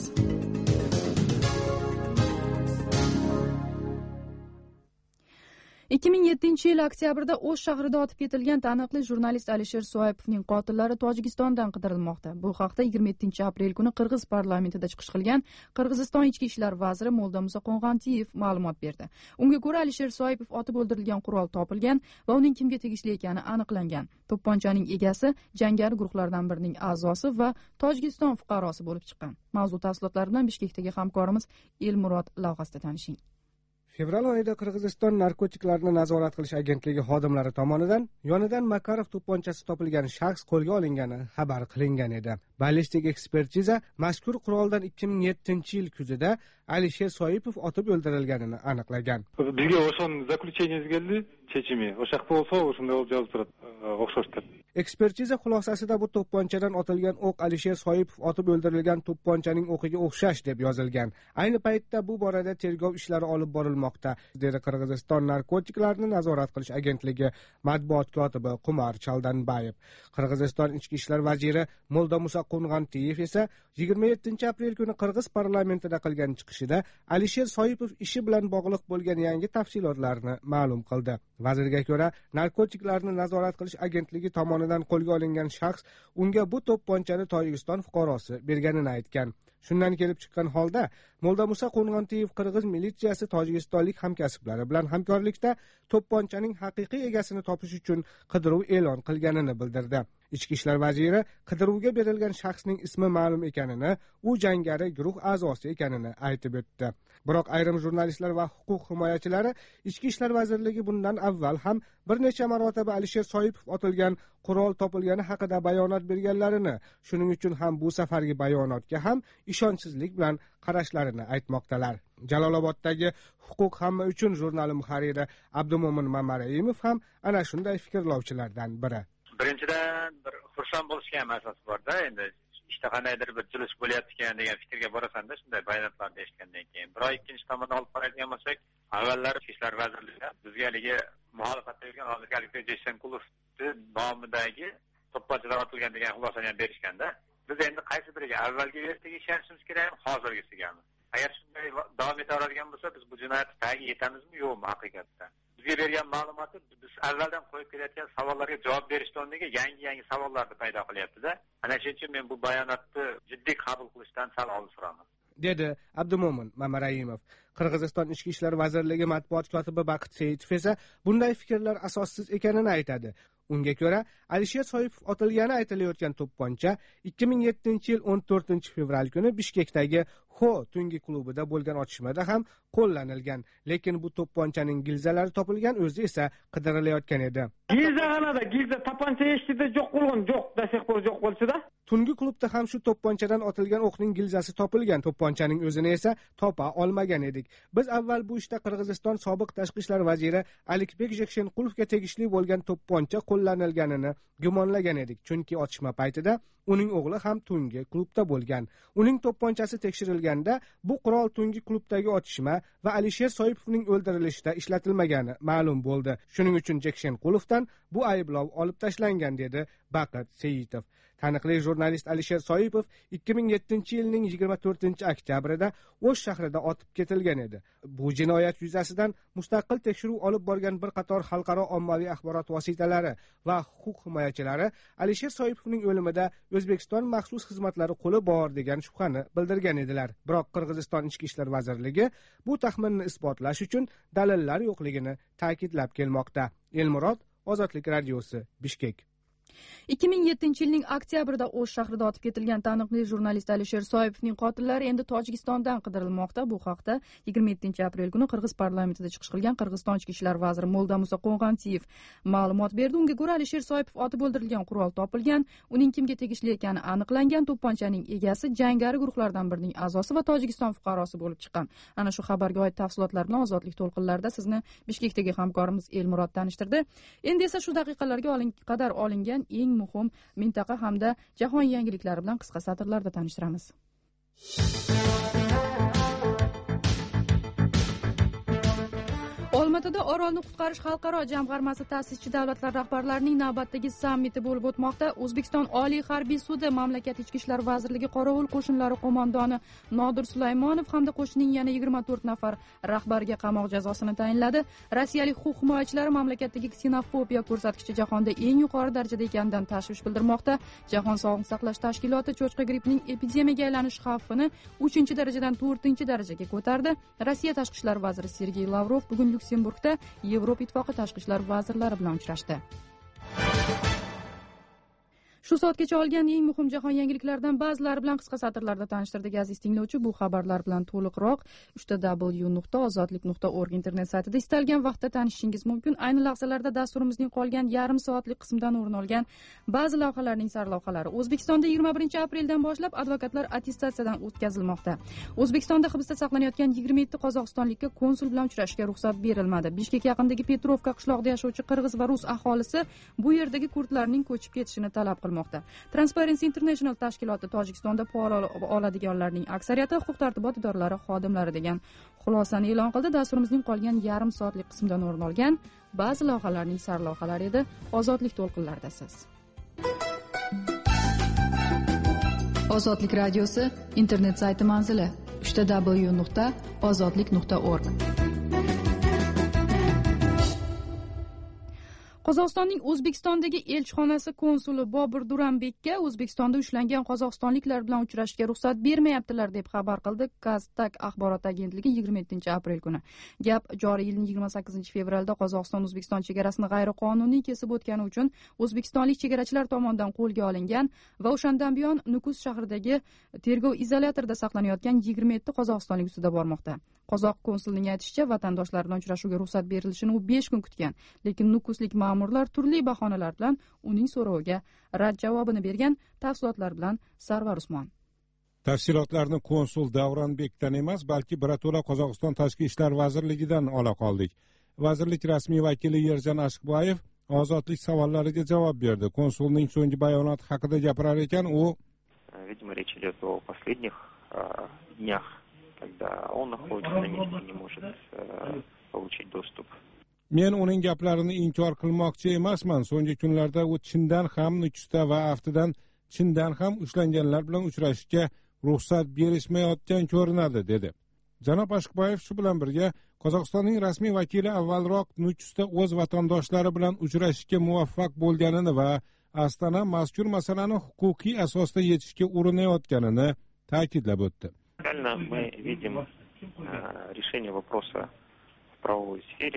ikki ming yettinchi yil oktyabrda O'sh shahrida otib ketilgan taniqli jurnalist Alisher Soipovning qotillari Tojikistondan qidirilmoqda. Bu haqda yigirma yettinchi aprel kuni Qirg'iz parlamentida chiqish qilgan Qirg'iziston ichki ishlar vaziri Moldamusa Qo'ng'antiyev ma'lumot berdi. Unga ko'ra Alisher Soipov otib o'ldirilgan qurol topilgan va uning kimga tegishli ekani aniqlangan. To'pponchaning egasi jangari guruhlardan birining a'zosi va Tojikiston fuqarosi bo'lib chiqqan. Mavzu tafsilotlari bilan Bishkekdagi hamkorimiz Elmurod Lavhasda tanishing. Fevral oyida Qirg'iziston narkotiklarni nazorat qilish agentligi xodimlari tomonidan yonidan Makarov to'pponchasi topilgan shaxs qo'lga olingani xabar qilingan edi. Ballistik ekspertiza mazkur quroldan ikki ming yettinchi yil kuzida Alisher Soipov otib o'ldirilganini aniqlagan. Bizga o'shan zaключениеңiz keldi, chechimi. O'sha yoqda bo'lsa, o'shunday olib yozib turadi, o'xshashdi. Ekspertiza xulosasida bu to'pponchadan otilgan o'q Alisher Soipov otib o'ldirilgan to'pponchaning o'qiga o'xshash deb yozilgan. Ayni paytda bu borada tergov ishlari olib borilmoqda, dedi Qirg'iziston narkotiklarni nazorat qilish agentligi matbuot kotibi Qumar Chaldanbayev. Qirg'iziston ichki ishlar vaziri Moldamusa Qo'ng'antiyev esa yigirma yettinchi aprel kuni Qirg'iz parlamentida qilgan chiqishida Alisher Soipov ishi bilan bog'liq bo'lgan yangi tafsilotlarni ma'lum qildi. Vazirga ko'ra, narkotiklarni nazorat qilish agentligi tomonidan qo'lga olingan shaxs unga bu to'pponchani Tojikiston fuqarosi berganini aytgan. Shundan kelib chiqqan holda Moldamusa Qo'ng'antiyev Qirg'iz militsiyasi tojikistonlik hamkasblari bilan hamkorlikda to'pponchaning haqiqiy egasini topish uchun qidiruv e'lon qilganini bildirdi. Ichki ishlar vaziri qidiruvga berilgan shaxsning ismi ma'lum ekanini, u jangari guruh a'zosi ekanini aytib o'tdi. Biroq ayrim jurnalistlar va huquq himoyachilari Ichki ishlar vazirligi bundan avval ham bir necha marotaba Alisher Soipov otilgan qurol topilgani haqida bayonot berganlarini, shuning uchun ham bu safargi bayonotga ham ishonchsizlik bilan qarashlarini aytmoqdalar. Jaloloboddagi Huquq hamma uchun jurnali muharriri Abdumo'min Mamarayimov ham ana shunday fikrlovchilardan biri. Birinchidan bir xursand bo'lishga ham asos bor-da, endi ishda qandaydir bir julush bo'lyapti ekan degan fikrga borasan-da, shunday bayonotlarni eshitgandan keyin. Biroq ikkinchi tomondan olib qaraydigan bo'lsak, avvallari Ichki ishlar vazirligi bizga haligi muxolifatda yurgan hozirgi Jeshenkulovni nomidagi to'pponchalar otilgan degan xulosani ham berishganda, biz endi qaysi biriga avvalgi versiyaga ishonishimiz kerak, hozirgisigami? Agar shunday davom etaveradigan bo'lsa, biz bu jinoyatni tagiga yetamizmi, yo'qmi haqiqatda? Bizga bergan ma'lumoti biz avvaldan qo'yib kelayotgan savollarga javob berishdan o'rniga yangi-yangi savollarni paydo qilyapti-da. Ana shuning uchun men bu bayonotni jiddiy qabul qilishdan sal olisroqman, dedi Abdumo'min Mamarayimov. Qirg'iziston ichki ishlar vazirligi matbuot kotibi Baqit Seyitov esa bunday fikrlar asossiz ekanini aytadi. unga ko'ra Alisher Soipov otilgani aytilayotgan to'pponcha ikki ming yettinchi yil o'n to'rtinchi fevral kuni Bishkekdagi Xo tungi klubida bo'lgan otishmada ham qo'llanilgan, lekin bu to'pponchaning gilzalari topilgan, o'zi esa qidirilayotgan edi. Gilzaxonada gilza to'pponcha eshitdi, yo'q bo'lgan, yo'q, dasaqbor yo'q bo'lsa-da. Tungi klubda ham shu to'pponchadan otilgan o'qning gilzasi topilgan, to'pponchaning o'zini esa topa olmagan edik. Biz avval bu ishda Qirg'iziston sobiq tashqi ishlar vaziri Alikbek Jekshenqulovga tegishli bo'lgan to'pponcha qo'llanilganini gumonlagan edik, chunki otishma paytida uning o'g'li ham tungi klubda bo'lgan. Uning to'pponchasi tekshirilganda bu qurol tungi klubdagi otishma va Alisher Soipovning o'ldirilishida ishlatilmagani ma'lum bo'ldi. Shuning uchun Jekshenqulovdan bu ayblov olib tashlangan, dedi Baqir Seyitov. Taniqli jurnalist Alisher Soipov ikki ming yettinchi yilning yigirma to'rtinchi oktyabrida O'sh shahrida otib ketilgan edi. Bu jinoyat yuzasidan mustaqil tekshiruv olib borgan bir qator xalqaro ommaviy axborot vositalari va huquq himoyachilari Alisher Soipovning o'limida O'zbekiston maxsus xizmatlari qo'li bor degan shubhani bildirgan edilar. Biroq Qirg'iziston Ichki ishlar vazirligi bu taxminni isbotlash uchun dalillar yo'qligini ta'kidlab kelmoqda. Elmurod, Ozodlik radiosi, Bishkek. ikki ming yettinchi yilning oktyabrida O'sh shahrida otib ketilgan taniqli jurnalist Alisher Soipovning qotillari endi Tojikistondan qidirilmoqda. Bu haqda yigirma yettinchi aprel kuni Qirg'iz parlamentida chiqish qilgan Qirg'iziston ichki ishlar vaziri Moldamusa Qo'ng'antiyev ma'lumot berdi. Unga ko'ra Alisher Soipov otib o'ldirilgan, qurol topilgan, uning kimga tegishli ekani aniqlangan, to'pponchaning egasi jangari guruhlardan birining a'zosi va Tojikiston fuqarosi bo'lib chiqqan. Ana shu xabarga oid tafsilotlar bilan Ozodlik to'lqinlarida sizni Bishkekdagi hamkorimiz Elmurod tanishtirdi. Endi esa shu daqiqalarga qadar olingan eng muhim mintaqa hamda jahon yangiliklari bilan qisqa satrlarda tanishtiramiz. Olmaotada Orolni qutqarish xalqaro jamg'armasi ta'sischi davlatlar rahbarlarining navbatdagi sammiti bo'lib o'tmoqda. O'zbekiston Oliy harbiy sudi mamlakat ichki ishlar vazirligi qorovul qo'shinlari qo'mondoni Nodir Sulaymonov hamda qo'shinning yana yigirma to'rt nafar rahbariga qamoq jazosini tayinladi. Rossiyalik huquq himoyachilari mamlakatdagi ksenofobiya ko'rsatkichi jahonda eng yuqori darajada ekanidan tashvish bildirmoqda. Jahon sog'liqni saqlash tashkiloti cho'chqa grippining epidemiyaga aylanish xavfini uchinchi darajadan to'rtinchi darajaga ko'tardi. Rossiya tashqi ishlar vaziri Sergey Lavrov bugun Lyuksemburgda Yevropa ittifoqi tashqi ishlar vazirlari bilan uchrashdi. Shu soatgacha olgan eng muhim jahon yangiliklaridan ba'zilari bilan qisqa satrlarda tanishtirdik aziz tinglovchi. Bu xabarlar bilan to'liqroq uch t w nuqta ozodlik nuqta org internet saytida istalgan vaqtda tanishishingiz mumkin. Ayni lahzalarda dasturimizning qolgan yarim soatlik qismidan o'rin olgan ba'zi lavhalarning sarlavhalari. O'zbekistonda yigirma birinchi apreldan boshlab advokatlar attestatsiyadan o'tkazilmoqda. O'zbekistonda hibsda saqlanayotgan yigirma yetti qozog'istonlikka konsul bilan uchrashishga ruxsat berilmadi. Bishkek yaqinidagi Petrovka qishlog'ida yashovchi qirg'iz va rus aholisi bu yerdagi kurdlarning ko'chib ketishini talab qilmoqda. Transparency International tashkiloti Tojikistonda faol oladiganlarning aksariyati huquq-tartibot idoralari xodimlari degan xulosani e'lon qildi. Dasturimizning qolgan yarim soatlik qismidan o'rin olgan ba'zi lavhalarning sarlavhalari edi. Ozodlik to'lqinlarida siz. Ozodlik radiosi internet sayti manzili uch t w nuqta ozodlik nuqta org. Qozog'istonning O'zbekistondagi elchixonasi konsuli Bobur Duranbekka O'zbekistonda ushlangan qozog'istonliklar bilan uchrashishga ruxsat bermayaptilar deb xabar qildi Kaztak axborot agentligi yigirma yettinchi aprel kuni. Gap joriy yilning yigirma sakkizinchi fevralda Qozog'iston O'zbekiston chegarasini g'ayriqonuniy kesib o'tgani uchun o'zbekistonlik chegarachilar tomonidan qo'lga olingan va o'shandan buyon Nukus shahridagi tergov izolyatorida saqlanayotgan yigirma yetti qozog'istonlik ustida bormoqda. Qozoq konsulining aytishicha, vatandoshlar bilan uchrashuvga ruxsat berilishini u besh kun kutgan, lekin nukuslik ma'murlar turli bahonalar bilan uning so'roviga rad javobini bergan. Tafsilotlar bilan Sarvar Usmon. Tafsilotlarni konsul Davronbekdan emas, balki birato'la Qozog'iston tashqi ishlar vazirligidan ola qoldik. Vazirlik rasmiy vakili Yerjan Ashqboyev ozodlik savollariga javob berdi. Konsulning so'nggi bayonoti haqida gapirar ekan, u видимо, речь идет о последних днях, когда он находится на месте и не может получить доступ. Men uning gaplarini inkor qilmoqchi emasman. So'nggi kunlarda u chindan ham Nukusda va aftidan chindan ham ushlanganlar bilan uchrashishga ruxsat berishmayotgan ko'rinadi, dedi. Janob Ashqboyev shu bilan birga Qozog'istonning rasmiy vakili avvalroq Nukusda o'z vatandoshlari bilan uchrashishga muvaffaq bo'lganini va Astana mazkur masalani huquqiy asosda yechishga urinayotganini ta'kidlab o'tdi. Мы видим решение вопроса в правовой сфере.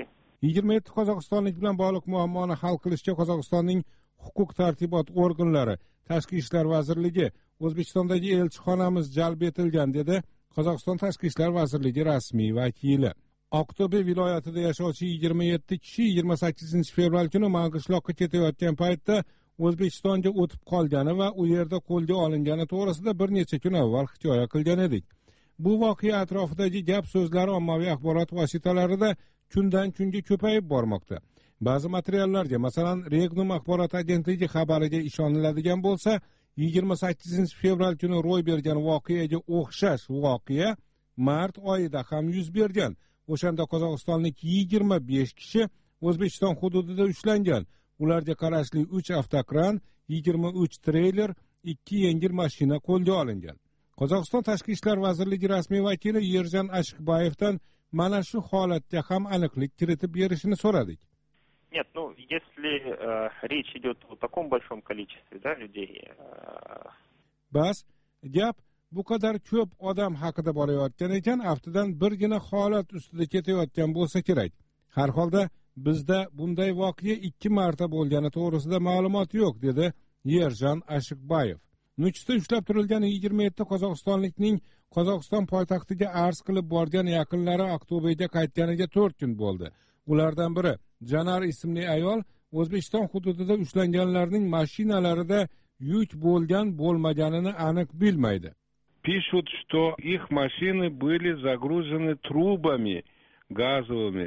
yigirma yetti qozog'istonlik bilan bog'liq muammoni hal qilishga Qozog'istonning huquq tartibot organlari, Tashqi ishlar vazirligi, O'zbekistondagi elchixonamiz jalb etilgan, dedi Qozog'iston Tashqi ishlar vazirligi rasmiy vakili. Aqto'be viloyatida yashovchi yigirma yetti kishi yigirma sakkizinchi fevral kuni Mang'ishloqqa ketayotgan paytda O'zbekistonga o'tib qolgani va u yerda qo'lga olingani to'g'risida bir necha kun avval hikoya qilgan edik. Bu voqea atrofidagi gap so'zlar ommaviy axborot vositalarida kundan kunga ko'payib bormoqda. Ba'zi materiallarga, masalan, Regnum axborot agentligi xabariga ishoniladigan bo'lsa, yigirma sakkizinchi fevral kuni ro'y bergan voqeaga o'xshash voqea mart oyida ham yuz bergan. O'shanda qozog'istonlik yigirma besh kishi O'zbekiston hududida ushlangan. Ularga qarashli uch avtokran, yigirma uch treyler, ikki yengil mashina qo'lga olingan. Qozog'iston Tashqi ishlar vazirligi rasmiy vakili Yerjan Ashikbayevdan mana shu holatga ham aniqlik kiritib berishini so'radik. Нет, ну, если э, речь идет о таком большом количестве, да, людей... Э... Bas, gap bu qadar ko'p odam haqida borayotgan ekan, aftidan birgina holat ustida ketayotgan bo'lsa kerak. Har holda bizda bunday voqea ikki marta bo'lgani to'g'risida ma'lumot yo'q, dedi Yerjan Ashikbayev. Nukusda ushlab turilgan yigirma yetti qozog'istonlikning Qozog'iston poytaxtiga arz qilib borgan yaqinlari Aqto'bega qaytganiga to'rt kun bo'ldi. Ulardan biri Janar ismli ayol O'zbekiston hududida ushlanganlarning mashinalarida yuk bo'lgan bo'lmaganini aniq bilmaydi. Пишут, что их машины были загружены трубами газовыми.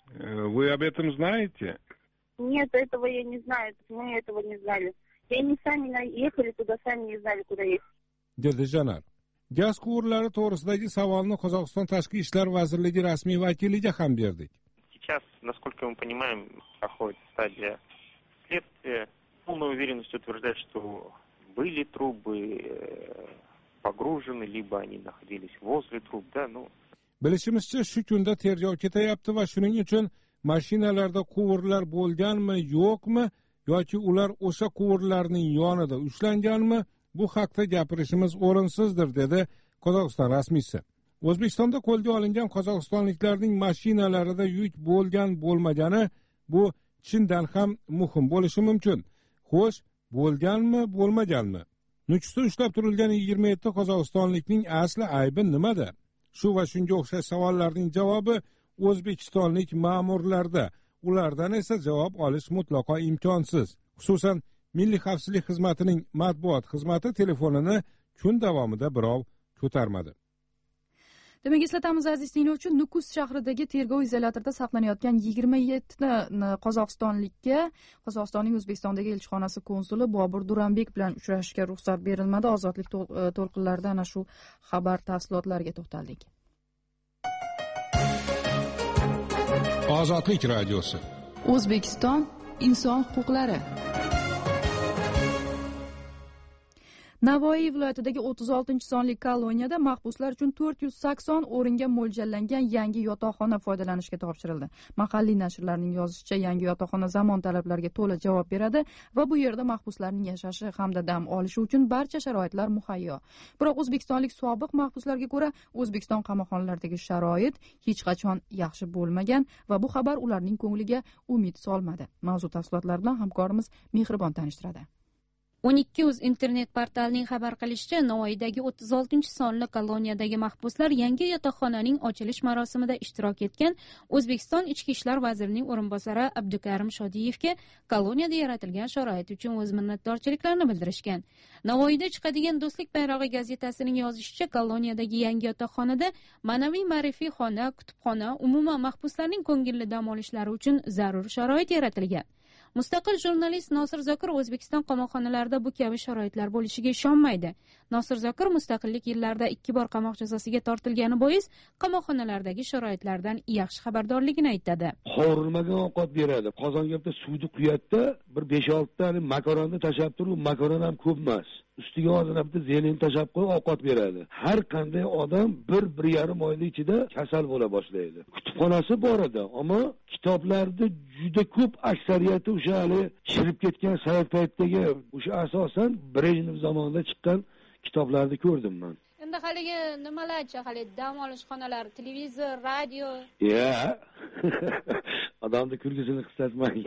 Вы об этом знаете? Нет, этого я не знаю. Мы этого не знали. И они сами ехали туда, сами не знали, куда ехать. Dedi Janar. Gaz quvurlari to'g'risidagi savolni Qozog'iston Tashqi ishlar vazirligi rasmiy vakiliga ham berdik. Сейчас, насколько мы понимаем, проходит стадия следствия. Полной уверенностью утверждает, что были трубы погружены, либо они находились возле труб, да, ну. Bilishimizcha, shu kunda tergov ketayapti va shuning uchun mashinalarda quvurlar bo'lganmi, yo'qmi, yoki ular o'sha quvurlarning yonida ushlanganmi, bu haqda gapirishimiz o'rinsizdir, dedi Qozog'iston rasmiysi. O'zbekistonda qo'lga olingan qozog'istonliklarning mashinalarida yuk bo'lgan bo'lmagani bu chindan ham muhim bo'lishi mumkin. Xo'sh, bo'lganmi, bo'lmaganmi? Nukusda ushlab turilgan yigirma yetti qozog'istonlikning asli aybi nimada? Shu va shunga o'xshash savollarning javobi o'zbekistonlik ma'murlarda. Ulardan esa javob olish mutlaqo imkonsiz. Xususan, Milliy xavfsizlik xizmatining matbuot xizmati telefonini kun davomida birov ko'tarmadi. Demak, eslatamiz aziz tinglovchi, Nukus shahridagi tergov izolyatorida saqlanayotgan yigirma yetti qozog'istonlikka Qozog'istonning O'zbekistondagi elchixonasi konsuli Bobur Duranbek bilan uchrashishga ruxsat berilmadi. Ozodlik to'lqinlarida ana shu xabar tafsilotlariga to'xtaldik. Ozodlik radiosi. O'zbekiston inson huquqlari. Navoiy viloyatidagi o'ttiz oltinchi sonli koloniyada mahbuslar uchun to'rt yuz sakson o'ringa mo'ljallangan yangi yotoqxona foydalanishga topshirildi. Mahalliy nashrlarning yozishicha, yangi yotoqxona zamon talablariga to'la javob beradi va bu yerda mahbuslarning yashashi hamda dam olishi uchun barcha sharoitlar muhayyo. Biroq o'zbekistonlik sobiq mahbuslarga ko'ra, O'zbekiston qamoqxonalaridagi sharoit hech qachon yaxshi bo'lmagan va bu xabar ularning ko'ngliga umid solmadi. Mavzu tafsilotlari bilan hamkorimiz Mehribon tanishtiradi. o'n ikki uz internet portalining xabar qilishicha, Navoiydagi o'ttiz oltinchi sonli koloniyadagi mahbuslar yangi yotoqxonaning ochilish marosimida ishtirok etgan O'zbekiston Ichki ishlar vazirining o'rinbosari Abdukarim Shodiyevga koloniyada yaratilgan sharoit uchun o'z minnatdorchiliklarini bildirishgan. Navoiyda chiqadigan Do'stlik bayrog'i gazetasining yozishicha, koloniyadagi yangi yotoqxonada ma'naviy ma'rifiy xona, kutubxona, umuman mahbuslarning ko'ngilli dam olishlari uchun zarur sharoit yaratilgan. Mustaqil jurnalist Nosir Zokir O'zbekiston qamoqxonalarida bu kabi sharoitlar bo'lishiga ishonmaydi. Nosir Zokir mustaqillik yillarida ikki bor qamoq jazosiga tortilgani bois qamoqxonalardagi sharoitlardan yaxshi xabardorligini aytadi. Qovurilmagan ovqat beradi. Qozonga suvni quyatda bir besh olti ta makaronni tashab turib, makaron ham ko'p emas. Ustiga ozgina bitta zelen tashab qo'yib ovqat beradi. Har qanday odam bir bir yarim oyning ichida kasal bo'la boshlaydi. Kutubxonasi bor edi, ammo kitoblarda juda ko'p aksariyati o'sha hali chirib ketgan sovet paytidagi o'sha asosan Brejnev zamonida chiqqan kitoblarni ko'rdim men. endi haligi nimalarchi, hali dam olish xonalari, televizor, radio. Ya. Odamni kulgisini qislatmang.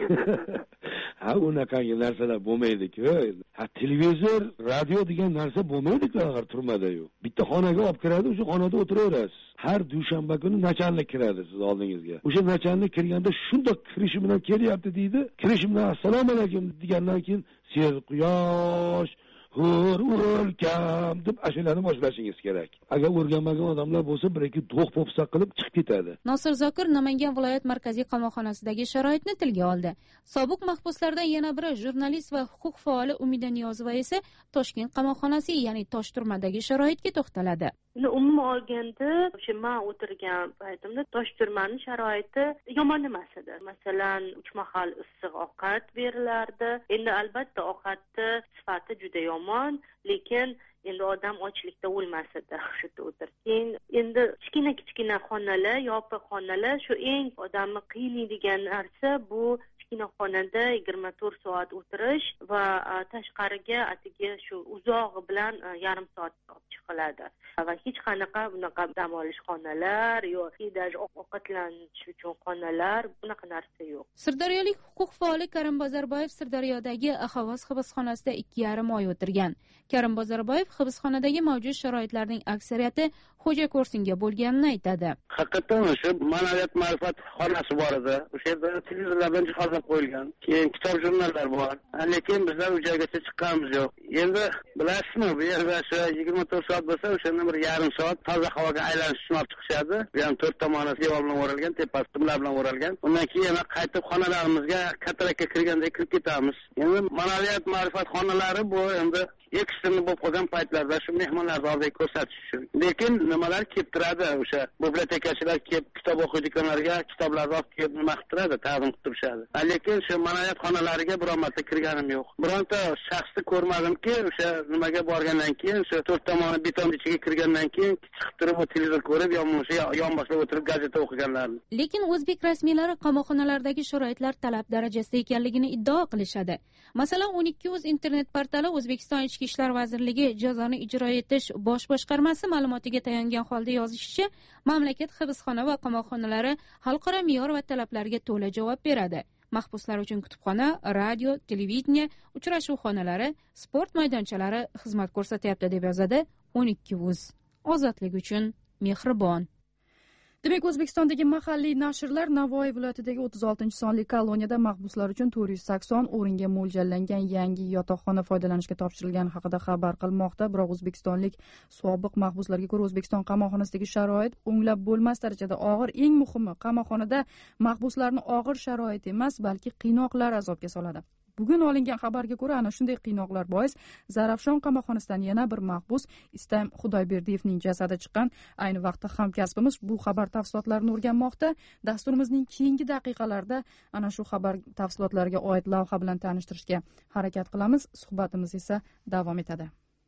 Ha, unaqangi narsalar bo'lmaydi-ku. Ha, televizor, radio degan narsa bo'lmaydi-ku, agar turmada-yu. Bitta xonaga olib kiradi, o'sha xonada o'tiraverasiz. Har dushanba kuni nachalnik kiradi siz oldingizga. O'sha nachalnik kirganda shundoq kirishi bilan kelyapti deydi. Kirishi bilan assalomu alaykum degandan keyin ser quyosh hur o'lkam deb ashulani boshlashingiz kerak. Agar o'rganmagan odamlar bo'lsa, bir ikki do'q popsa qilib chiqib ketadi. Nosir Zokir Namangan viloyat markaziy qamoqxonasidagi sharoitni tilga oldi. Sobiq mahbuslardan yana biri jurnalist va huquq faoli Umida Niyozova esa Toshkent qamoqxonasi, ya'ni Toshturmadagi sharoitga to'xtaladi. Umuman olganda, o'sha men o'tirgan paytimda Toshturmani sharoiti yomon emas edi. Masalan, uch mahal issiq ovqat berilardi. Endi albatta ovqatni sifati juda yomon, lekin endi odam ochlikda o'lmas edi shu yerda o'tirgan. Endi kichkina kichkina xonalar, yopiq xonalar, shu eng odamni qiynaydigan narsa bu kichkina xonada yigirma to'rt soat o'tirish va tashqariga atigi shu uzog'i bilan yarim soat olib chiqiladi. Va hech qanaqa bunaqa dam olish xonalar yoki даже ovqatlanish uchun xonalar bunaqa narsa yo'q. Sirdaryolik huquq faoli Karim Bozorboyev Sirdaryodagi Axavoz hibsxonasida ikki yarim oy o'tirgan. Karim Bozorboyev hibsxonadagi mavjud sharoitlarning aksariyati xo'ja ko'rsinga bo'lganini aytadi. Haqiqatan o'sha ma'naviyat ma'rifat xonasi bor edi. O'sha yerda televizorlardan jihozlab qo'yilgan. Keyin kitob jurnallar bor. Lekin bizlar u joygacha chiqqanimiz yo'q. Endi bilasizmi, bu yerda o'sha yigirma to'rt soat bo'lsa, o'shanda bir yarim soat toza havoga aylanish uchun olib chiqishadi. Bu ham to'rt tomoni devor bilan o'ralgan, tepasi timlar bilan o'ralgan. Undan keyin yana qaytib xonalarimizga katarakka kirganda kirib ketamiz. Endi ma'naviyat ma'rifat xonalari bu endi ekstremni bo'lib qolgan paytlarda shu mehmonlarni oldiga ko'rsatish uchun. Lekin nimalar kelib turadi, o'sha bibliotekachilar kelib kitob o'qiydiganlarga kitoblarni olib kelib nima qilib turadi, taqdim qilib turishadi. Lekin shu ma'naviyat xonalariga biror marta kirganim yo'q. Bironta shaxsni ko'rmadimki, o'sha nimaga borgandan keyin, shu to'rt tomoni beton ichiga kirgandan keyin chiqib turib televizor ko'rib, yonboshga yonboshlab o'tirib gazeta o'qiganlarni. Lekin o'zbek rasmiylari qamoqxonalardagi sharoitlar talab darajasida ekanligini iddao qilishadi. Masalan, o'n ikki o'z internet portali O'zbekiston Ichki ishlar vazirligi jazoni ijro etish bosh boshqarmasi ma'lumotiga tayangan holda yozishicha, mamlakat hibsxona va qamoqxonalari xalqaro me'yor va talablarga to'la javob beradi. Mahbuslar uchun kutubxona, radio, televideniya, uchrashuv xonalari, sport maydonchalari xizmat ko'rsatyapti deb yozadi o'n ikki o'z. Ozodlik uchun mehribon. Demak, O'zbekistondagi mahalliy nashrlar Navoiy viloyatidagi o'ttiz oltinchi sonli koloniyada mahbuslar uchun to'rt yuz sakson o'ringa mo'ljallangan yangi yotoqxona foydalanishga topshirilgani haqida xabar qilmoqda. Biroq o'zbekistonlik sobiq mahbuslarga ko'ra O'zbekiston qamoqxonasidagi sharoit o'nglab bo'lmas darajada og'ir. Eng muhimi, qamoqxonada mahbuslarni og'ir sharoit emas, balki qiynoqlar azobga soladi. Bugun olingan xabarga ko'ra, ana shunday qiynoqlar bois Zarafshon qamoqxonasidan yana bir mahbus Istam Xudoyberdiyevning jasadi chiqqan. Ayni vaqtda hamkasbimiz bu xabar tafsilotlarini o'rganmoqda. Dasturimizning keyingi daqiqalarida ana shu xabar tafsilotlariga oid lavha bilan tanishtirishga harakat qilamiz. Suhbatimiz esa davom etadi.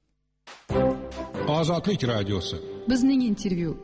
Ozodlik radiosi. Bizning intervyu.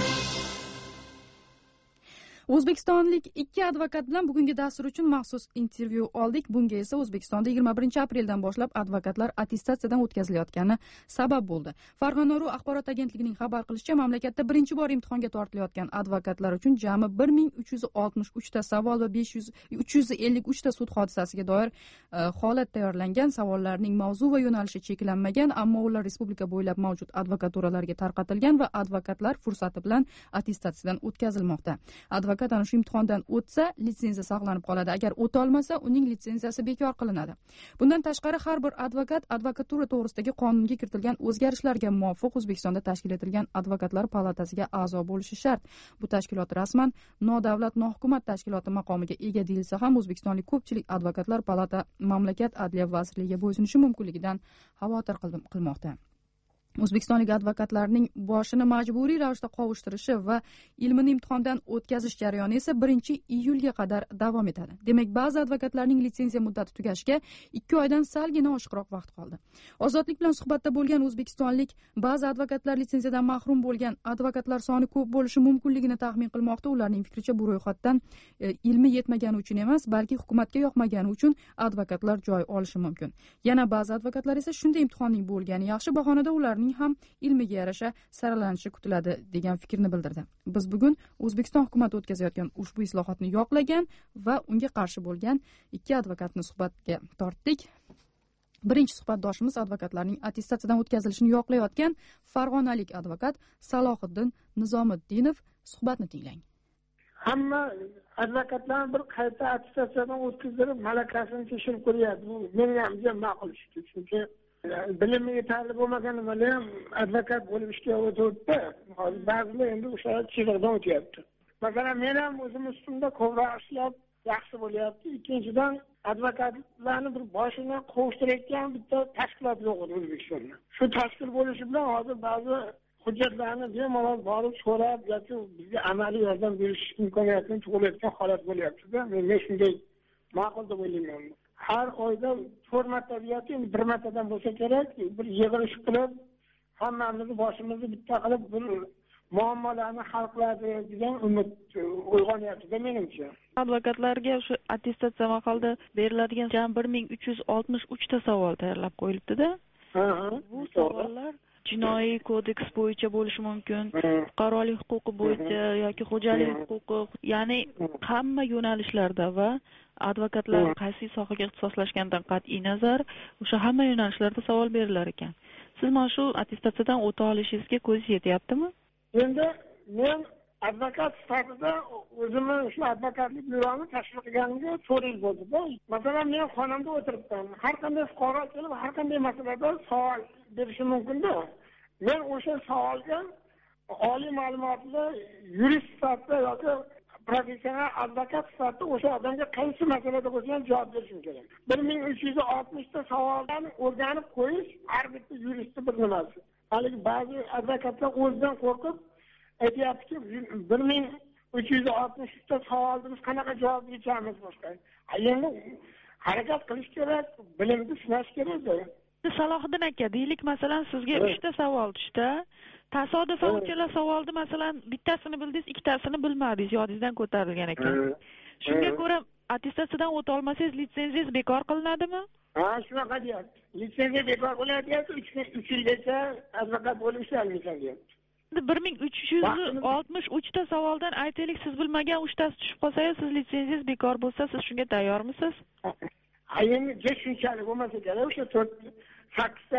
O'zbekistonlik ikki advokat bilan bugungi dastur uchun maxsus intervyu oldik. Bunga esa O'zbekistonda yigirma birinchi apreldan boshlab advokatlar attestatsiyadan o'tkazilayotgani sabab bo'ldi. Farg'ona axborot agentligining xabar qilishicha, mamlakatda birinchi bor imtihonga tortilayotgan advokatlar uchun jami bir ming uch yuz oltmish uch ta savol va besh yuz uch yuz ellik uch ta sud hodisasiga doir e, holat tayyorlangan. Savollarning mavzu va yo'nalishi cheklanmagan, ammo ular respublika bo'ylab mavjud advokaturalarga tarqatilgan va advokatlar fursati bilan attestatsiyadan o'tkazilmoqda. Advokat ana shu imtihondan o'tsa, litsenziya saqlanib qoladi. Agar o'ta olmasa, uning litsenziyasi bekor qilinadi. Bundan tashqari, har bir advokat advokatura to'g'risidagi qonunga kiritilgan o'zgarishlarga muvofiq O'zbekistonda tashkil etilgan advokatlar palatasiga a'zo bo'lishi shart. Bu tashkilot rasman nodavlat nohukumat tashkiloti maqomiga ega deyilsa ham, o'zbekistonlik ko'pchilik advokatlar palata mamlakat adliya vazirligiga bo'ysunishi mumkinligidan xavotir qilmoqda. O'zbekistonlik advokatlarning boshini majburiy ravishda qovushtirishi va ilmini imtihondan o'tkazish jarayoni esa birinchi iyulga qadar davom etadi. Demak, ba'zi advokatlarning litsenziya muddati tugashiga ikki oydan salgina oshiqroq vaqt qoldi. Ozodlik bilan suhbatda bo'lgan o'zbekistonlik ba'zi advokatlar litsenziyadan mahrum bo'lgan advokatlar soni ko'p bo'lishi mumkinligini taxmin qilmoqda. Ularning fikricha, bu ro'yxatdan e, ilmi yetmagani uchun emas, balki hukumatga yoqmagani uchun advokatlar joy olishi mumkin. Yana ba'zi advokatlar esa shunday imtihonning bo'lgani yaxshi bahonada ularning advokatlarning ham ilmiga yarasha saralanishi kutiladi degan fikrni bildirdi. Biz bugun O'zbekiston hukumati o'tkazayotgan ushbu islohotni yoqlagan va unga qarshi bo'lgan ikki advokatni suhbatga tortdik. Birinchi suhbatdoshimiz advokatlarning attestatsiyadan o'tkazilishini yoqlayotgan farg'onalik advokat Salohiddin Nizomiddinov. Suhbatni tinglang. Hamma advokatlarni bir qayta attestatsiyadan o'tkazdirib malakasini tekshirib ko'ryapti. Bu menga ham juda ma'qul ish, chunki bilimi yetarli bo'lmagani bilan ham advokat bo'lib ishga o'tibdi. Hozir ba'zilar endi o'sha chiziqdan o'tyapti. Masalan, men ham o'zim ustimda ko'proq ishlab yaxshi bo'lyapti. Ikkinchidan advokatlarni bir boshidan qovushtirayotgan bitta tashkilot yo'q edi O'zbekistonda. Shu tashkil bo'lishi bilan hozir ba'zi hujjatlarni bemalol borib so'rab yoki bizga amaliy yordam berish imkoniyatini tug'ilayotgan holat bo'lyapti-da. Men shunday ma'qul deb o'ylayman. Har oyda to'rt marta yoki bir martadan bo'lsa kerak, bir yig'ilish qilib, hammamizni boshimizni bitta qilib bir muammolarni hal qiladi degan umid uyg'onyapti-da menimcha. Advokatlarga o'sha attestatsiya maqolida beriladigan jam bir ming uch yuz oltmish uch ta savol tayyorlab qo'yilibdi-da. Bu savollar jinoiy kodeks bo'yicha bo'lishi mumkin, fuqarolik huquqi bo'yicha yoki xo'jalik huquqi, ya'ni hamma yo'nalishlarda va advokatlar qaysi sohaga ixtisoslashganidan qat'iy nazar o'sha hamma yo'nalishlarda savol berilar ekan. Siz mana shu attestatsiyadan o'ta olishingizga ko'zingiz yetyaptimi? Endi men advokat sifatida o'zimni shu advokatlik byuroni tashkil qilganimga to'rt yil bo'ldi-da. Masalan, men xonamda o'tiribman. Har qanday fuqaro kelib, har qanday masalada savol berishi mumkin-da. Men o'sha savolga oliy ma'lumotli yurist sifatida yoki professional advokat sifatida o'sha odamga qaysi masalada bo'lsa ham javob berishim kerak. bir ming uch yuz oltmish ta savollarni o'rganib qo'yish har bitta yuristning bir nimasi. Haligi ba'zi advokatlar o'zidan qo'rqib aytyaptiki, bir ming uch yuz oltmish ta savolga biz qanaqa javob beramiz boshqa. Endi harakat qilish kerak, bilimni sinash kerak-da. Salohiddin aka, deylik masalan sizga uch ta savol tushdi. Tasodifan uchala savolni masalan bittasini bildingiz, ikkitasini bilmadingiz, yodingizdan ko'tarilgan ekan. Shunga ko'ra attestatsiyadan o'ta olmasangiz litsenziyangiz bekor qilinadimi? Ha, shunaqa deyapti. Litsenziya bekor qilinadi, uch yilgacha advokat bo'lib ishlayolmaysan deyapti. bir ming uch yuz oltmish uch ta savoldan aytaylik siz bilmagan uchtasi tushib qolsa, siz litsenziyangiz bekor bo'lsa, siz shunga tayyormisiz? Endi shunchalik bo'lmasa kerak, o'sha to'rt sakkizta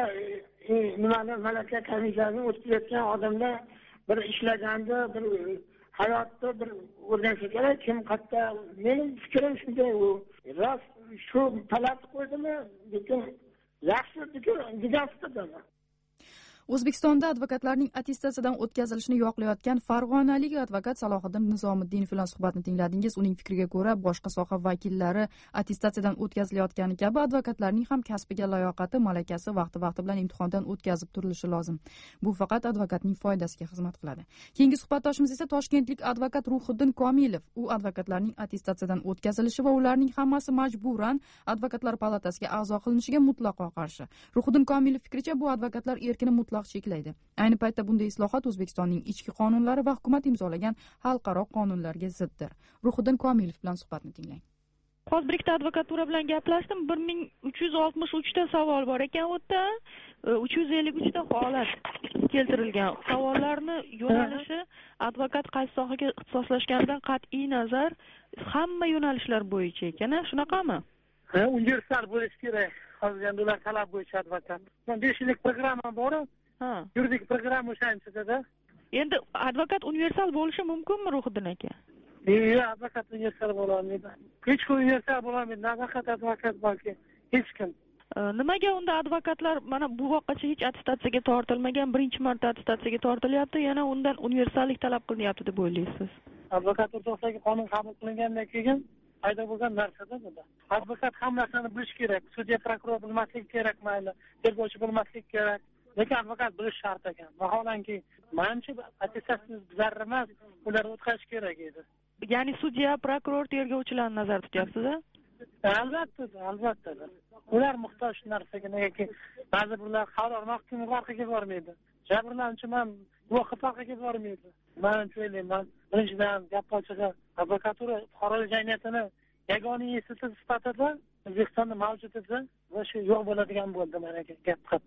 nimani malaka komissiyasini o'tkazayotgan odamlar bir ishlaganda, bir hayotda bir o'rgansa kerak, kim qayerda. Mening fikrim shunday, u rost shu talab qo'ydimi, lekin yaxshi degan fikrdaman. O'zbekistonda advokatlarning attestatsiyadan o'tkazilishini yoqlayotgan farg'onalik advokat Salohiddin Nizomiddinov bilan suhbatni tingladingiz. Uning fikriga ko'ra, boshqa soha vakillari attestatsiyadan o'tkazilayotgani kabi advokatlarning ham kasbiga layoqati, malakasi vaqti-vaqti bilan imtihondan o'tkazib turilishi lozim. Bu faqat advokatning foydasiga xizmat qiladi. Keyingi suhbatdoshimiz esa toshkentlik advokat Ruhiddin Komilov. U advokatlarning attestatsiyadan o'tkazilishi va ularning hammasi majburan advokatlar palatasiga a'zo qilinishiga mutlaqo qarshi. Ruhiddin Komilov fikricha, bu advokatlar erkini mutlaq cheklaydi. Ayni paytda bunday islohot O'zbekistonning ichki qonunlari va hukumat imzolagan xalqaro qonunlarga ziddir. Ruhiddin Komilov bilan suhbatni tinglang. Hozir bir ikkita advokatura bilan gaplashdim. bir ming uch yuz oltmish uch ta savol bor ekan, u yerda uch yuz ellik uch ta holat keltirilgan. Savollarni yo'nalishi advokat qaysi sohaga ixtisoslashganidan qat'iy nazar hamma yo'nalishlar bo'yicha ekan, shunaqami? Ha, universal bo'lishi kerak. Hozir endi ular talab bo'yicha advokat. besh yillik programma bor. Ha, yuridik programma o'shanchida. Endi advokat universal bo'lishi mumkinmi, Ruhiddin aka? Yo'q, advokat universal bo'la olmaydi. Hech kim universal bo'la olmaydi. Nafaqat advokat balki hech kim. Nimaga unda advokatlar mana bu vaqtgacha hech attestatsiyaga tortilmagan, birinchi marta attestatsiyaga tortilyapti, yana undan universallik talab qilinyapti deb o'ylaysiz? Advokat to'g'risidagi qonun qabul qilingandan keyin paydo bo'lgan narsada bu. Advokat hammasini bilish kerak. Sudya, prokuror bilmasligi kerak, mayli, tergovchi bilmasligi kerak. Lekin advokat bilish shart ekan. Vaholanki, menimcha attestatsiya zarur emas, ular o'tkazish kerak edi. Ya'ni sudya, prokuror, tergovchilarni nazarda tutyapsiz-a? Albatta, albatta. Ular muhtoj narsaga, negaki ba'zi birlar qaror mahkama farqiga bormaydi. Jabrlanuvchi ham guvoh farqiga bormaydi. Men o'ylayman, birinchidan gap ochig'i, advokatura fuqarolik jamiyatini yagona institut sifatida O'zbekistonda mavjud edi va shu yo'q bo'ladigan bo'ldi, menga gap qatta.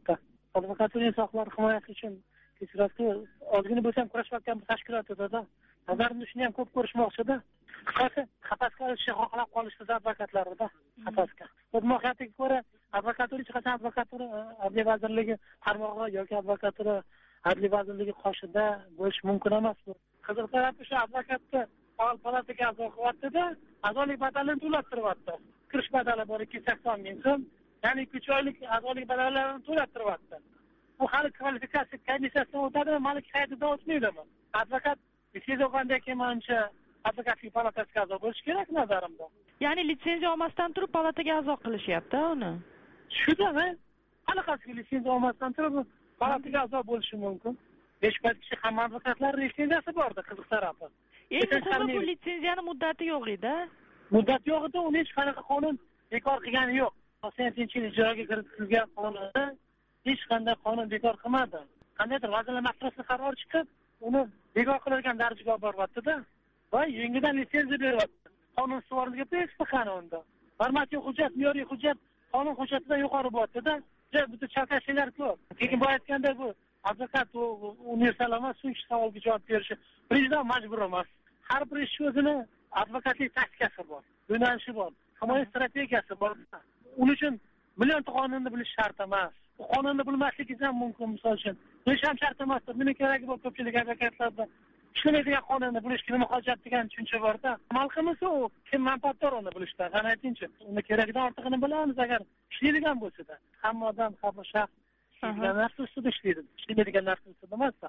advokatura insoflari himoyasi uchun kechirasiz, ozgina bo'lsa ham kurashayotgan bir tashkilot edi. Nazarimda shuni ham ko'p ko'rishmoqchida. Qisqasi, qafasga olishni xohlab qolishdi advokatlarida, qafasga. O'z mohiyatiga ko'ra advokatura hech qachon advokatura Adliya vazirligi tarmog'i yoki advokatura Adliya vazirligi qoshida bo'lish mumkin emas. Qiziq tarafi shu advokatga faol palataga a'zo qilyapti-da, a'zolik badalini to'lab turyapti. Kirish badali bor ikki yuz sakson ming so'm, ya'ni ikki uch oylik a'zolik badalarini to'lab turyapti. Bu hali kvalifikatsiya komissiyasidan o'tadimi, malaka hay'atidan o'tmaydimi? Advokat litsenziya olgandan keyin menimcha advokatlik palatasiga a'zo bo'lish kerak nazarimda. Ya'ni litsenziya olmasdan turib palataga a'zo qilishyapti uni. Shudami? Qanaqasiga litsenziya olmasdan turib palataga a'zo bo'lishi mumkin? besh kishi hamma advokatlar litsenziyasi borda, qiziq tarafi. Endi bu litsenziyani muddati yo'q edi. Muddat yo'q edi, uni hech qanaqa qonun bekor qilgani yo'q. to'qson yettinchi yil ijroga kiritilgan qonunda hech qanday qonun bekor qilmadi. Qandaydir vazirlar mahkamasi qaror chiqib, uni bekor qiladigan darajaga olib boryapti-da. Va yangidan litsenziya beryapti. Qonun ustuvorligi hech qanday. Normativ hujjat, me'yoriy hujjat qonun hujjatidan yuqori bo'lyapti-da. Bu chalkashliklar ko'p. Keyin bu aytganda bu advokat universal emas, shuncha savolga javob berishi prezident majbur emas. Har bir ish o'zini advokatlik taktikasi bor, yo'nalishi bor, himoya strategiyasi bor. Uning uchun millionta qonunni bilish shart emas. Bu qonunni bilmasligingiz ham mumkin, misol uchun. Hech ham shart emas. Mening keragi bor ko'pchilik advokatlarda ishlaydigan qonunni bilishga nima hojat degan tushuncha bor-da. Amal qilmasa u kim manfaatdor uni bilishdan, qani aytingchi. Uni keragidan ortig'ini bilamiz agar ishlaydigan bo'lsa-da. Hamma odam, hamma shaxs ishlaydigan narsa ustida ishlaydi. Ishlaydigan narsa ustida emas-da.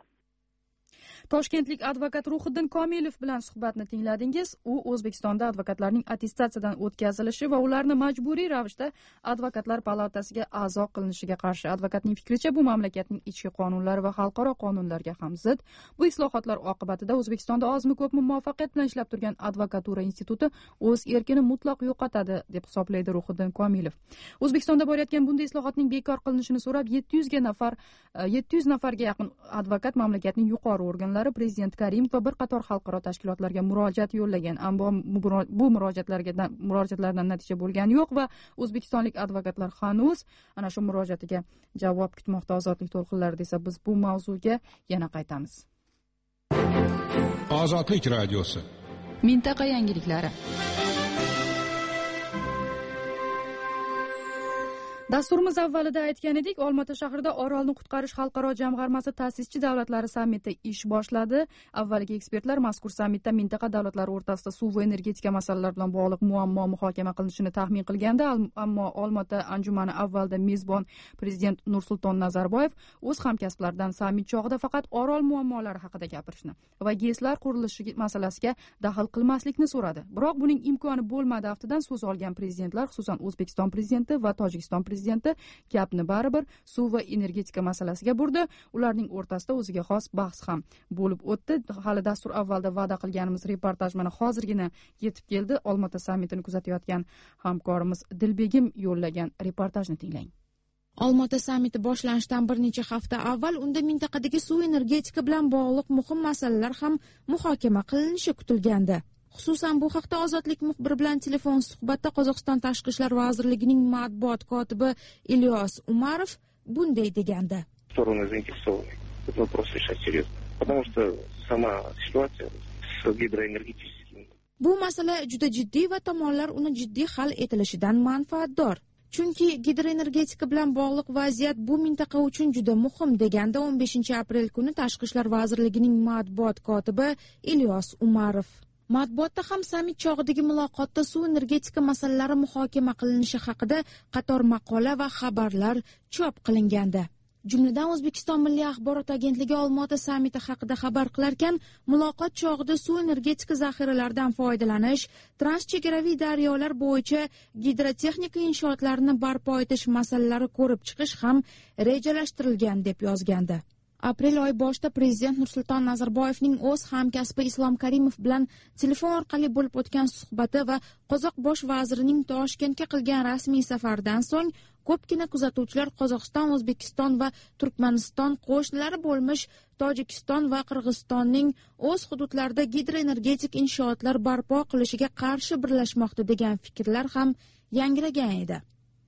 Toshkentlik advokat Ruhiddin Komilov bilan suhbatni tingladingiz. U O'zbekistonda advokatlarning attestatsiyadan o'tkazilishi va ularni majburiy ravishda advokatlar palatasiga a'zo qilinishiga qarshi. Advokatning fikricha, bu mamlakatning ichki qonunlari va xalqaro qonunlarga ham zid. Bu islohotlar oqibatida O'zbekistonda ozmi ko'pmi muvaffaqiyat bilan ishlab turgan advokatura instituti o'z erkini mutlaq yo'qotadi, deb hisoblaydi Ruhiddin Komilov. O'zbekistonda borayotgan bunday islohotning bekor qilinishini so'rab yetti yuz ga nafar yetti yuz nafarga yaqin advokat mamlakatning yuqori organlari Prezident Karimov va bir qator xalqaro tashkilotlarga murojaat yo'llagan. Ammo bu murojaatlarga murojaatlardan natija bo'lgani yo'q va o'zbekistonlik advokatlar hanuz ana shu murojaatiga javob kutmoqda. Ozodlik to'lqinlarida esa biz bu mavzuga yana qaytamiz. Ozodlik radiosi. Mintaqa yangiliklari. Dasturimiz avvalida aytgan edik, Olmaota shahrida Orolni qutqarish xalqaro jamg'armasi ta'sischi davlatlari sammiti ish boshladi. Avvaliga ekspertlar mazkur sammitda mintaqa davlatlari o'rtasida suv va energetika masalalari bilan bog'liq muammo muhokama qilinishini taxmin qilganda, ammo Olmaota anjumani avvalda mezbon prezident Nursulton Nazarboyev o'z hamkasblaridan sammit chog'ida faqat Orol muammolari haqida gapirishni va GESlar qurilishi masalasiga daxl qilmaslikni so'radi. Biroq buning imkoni bo'lmadi. Aftidan so'z olgan prezidentlar, xususan O'zbekiston prezidenti va Tojikiston prezidenti gapni baribir suv va energetika masalasiga burdi. Ularning o'rtasida o'ziga xos bahs ham bo'lib o'tdi. Hali dastur avvalda va'da qilganimiz reportaj mana hozirgina yetib keldi. Olmaota sammitini kuzatayotgan hamkorimiz Dilbegim yo'llagan reportajni tinglang. Olmaota sammiti boshlanishidan bir necha hafta avval unda mintaqadagi suv energetika bilan bog'liq muhim masalalar ham muhokama qilinishi kutilgandi. Xususan bu haqda Ozodlik muxbiri bilan telefon suhbatda Qozog'iston Tashqi ishlar vazirligining matbuot kotibi Ilyos Umarov bunday degandi. Стороны заинтересованы. Этот вопрос решать серьезно. Потому что сама ситуация с гидроэнергетическим. Bu masala juda jiddiy va tomonlar uni jiddiy hal etilishidan manfaatdor. Chunki gidroenergetika bilan bog'liq vaziyat bu mintaqa uchun juda muhim, deganda o'n beshinchi aprel kuni Tashqi ishlar vazirligining matbuot kotibi Ilyos Umarov. Matbuotda ham sammit chog'idagi muloqotda suv energetika masalalari muhokama qilinishi haqida qator maqola va xabarlar chop qilingandi. Jumladan O'zbekiston Milliy axborot agentligi Olmaota sammiti haqida xabar qilarkan, muloqot chog'ida suv energetika zaxiralaridan foydalanish, transchegaraviy daryolar bo'yicha gidrotexnika inshootlarini barpo etish masalalari ko'rib chiqish ham rejalashtirilgan deb yozgandi. Aprel oyi boshida prezident Nursulton Nazarboyevning o'z hamkasbi Islom Karimov bilan telefon orqali bo'lib o'tgan suhbati va qozoq bosh vazirining Toshkentga qilgan rasmiy safaridan so'ng ko'pgina kuzatuvchilar Qozog'iston, O'zbekiston va Turkmaniston qo'shnilari bo'lmish Tojikiston va Qirg'izistonning o'z hududlarida gidroenergetik inshootlar barpo qilishiga qarshi birlashmoqda degan fikrlar ham yangragan edi.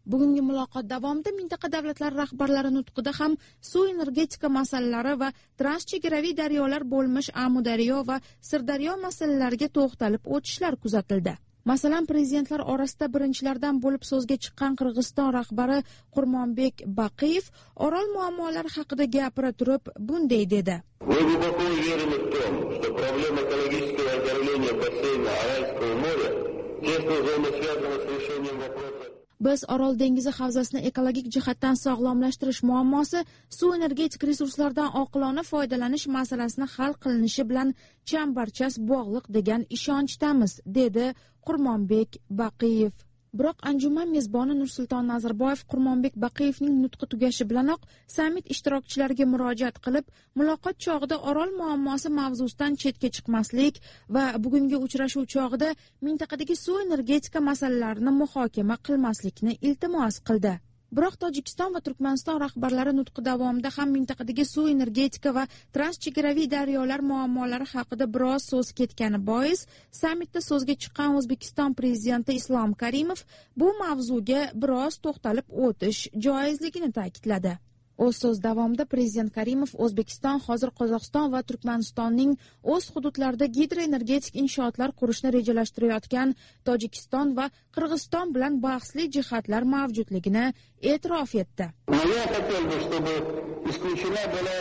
bugungi muloqot davomida mintaqa davlatlari rahbarlari nutqida ham suv energetika masalalari va transchegaraviy daryolar bo'lmish Amudaryo va Sirdaryo masalalariga to'xtalib o'tishlar kuzatildi. Masalan, prezidentlar orasida birinchilardan bo'lib so'zga chiqqan Qirg'iziston rahbari Qurmonbek Baqiyev Orol muammolari haqida gapira turib bunday dedi: Мы глубоко уверены в том, что проблема экологического оздоровления бассейна Аральского моря тесно взаимосвязана с решением вопроса. Biz Orol dengizi havzasini ekologik jihatdan sog'lomlashtirish muammosi suv energetik resurslaridan oqilona foydalanish masalasini hal qilinishi bilan chambarchas bog'liq degan ishonchdamiz, dedi Qurmonbek Baqiyev. Biroq anjuman mezboni Nursulton Nazarboyev Qurmonbek Baqiyevning nutqi tugashi bilanoq sammit ishtirokchilariga murojaat qilib, muloqot chog'ida Orol muammosi mavzusidan chetga chiqmaslik va bugungi uchrashuv chog'ida mintaqadagi suv energetika masalalarini muhokama qilmaslikni iltimos qildi. Biroq Tojikiston va Turkmaniston rahbarlari nutqi davomida ham mintaqadagi suv energetika va transchegaraviy daryolar muammolari haqida biroz so'z ketgani bois, sammitda so'zga chiqqan O'zbekiston prezidenti Islom Karimov bu mavzuga biroz to'xtalib o'tish joizligini ta'kidladi. O'z so'z davomida prezident Karimov O'zbekiston hozir Qozog'iston va Turkmanistonning o'z hududlarida gidroenergetik inshootlar qurishni rejalashtirayotgan Tojikiston va Qirg'iziston bilan bahsli jihatlar mavjudligini e'tirof etdi. Я хотел бы, чтобы исключена была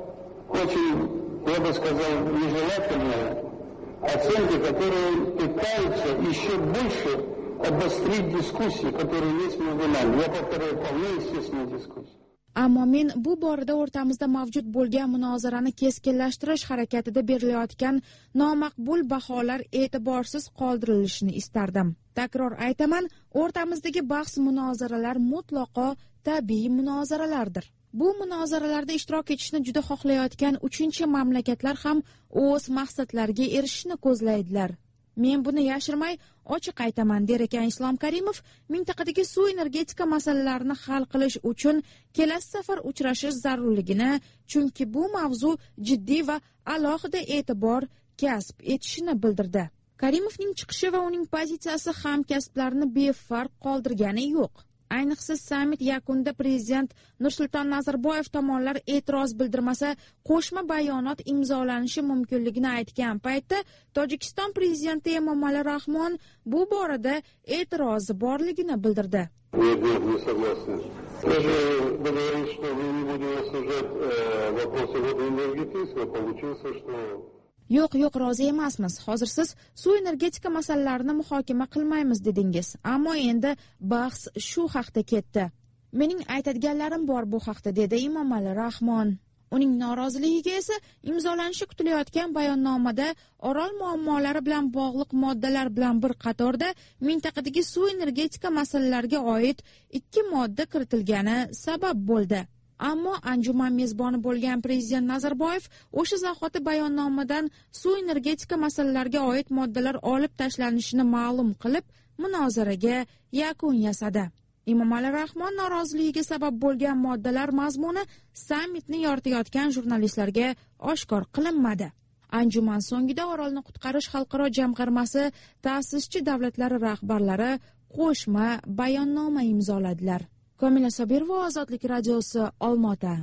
очень, я бы сказал, нежелательная оценка, которая пытается еще больше обострить дискуссии, которые есть между нами. Я повторяю, вполне естественная дискуссия. Ammo men bu borada o'rtamizda mavjud bo'lgan munozarani keskinlashtirish harakatida berilayotgan nomaqbul baholar e'tiborsiz qoldirilishini istardim. Takror aytaman, o'rtamizdagi bahs munozaralar mutlaqo tabiiy munozaralardir. Bu munozaralarda ishtirok etishni juda xohlayotgan uchinchi mamlakatlar ham o'z maqsadlariga erishishni ko'zlaydilar. Men buni yashirmay ochiq aytaman, der ekan Islom Karimov. Mintaqadagi suv energetika masalalarini hal qilish uchun kelasi safar uchrashish zarurligini, chunki bu mavzu jiddiy va alohida e'tibor kasb etishini bildirdi. Karimovning chiqishi va uning pozitsiyasi hamkasblarni befarq qoldirgani yo'q. Ayniqsa sammit yakunida prezident Nursulton Nazarboyev tomonlar e'tiroz bildirmasa, qo'shma bayonot imzolanishi mumkinligini aytgan paytda Tojikiston prezidenti Emomali Rahmon bu borada e'tirozi borligini bildirdi. Нет, нет, не согласны. Даже говорили, что мы не будем осуждать вопросы водоэнергетического, получился, что... Yo'q, yo'q, rozi emasmiz. Hozir siz suv energetika masalalarini muhokama qilmaymiz dedingiz. Ammo endi bahs shu haqda ketdi. Mening aytadiganlarim bor bu haqda, dedi Emomali Rahmon. Uning noroziligiga esa imzolanishi kutilayotgan bayonnomada Orol muammolari bilan bog'liq moddalar bilan bir qatorda mintaqadagi suv energetika masalalariga oid ikki modda kiritilgani sabab bo'ldi. Ammo anjuman mezboni bo'lgan prezident Nazarboyev o'sha zahoti bayonnomadan suv energetika masalalariga oid moddalar olib tashlanishini ma'lum qilib, munozaraga yakun yasadi. Emomali Rahmon noroziligiga sabab bo'lgan moddalar mazmuni sammitni yoritayotgan jurnalistlarga oshkor qilinmadi. Anjuman so'ngida Orolni qutqarish xalqaro jamg'armasi ta'sischi davlatlari rahbarlari qo'shma bayonnoma imzoladilar. Komila Sobirova, Ozodlik radiosi, Olmaota.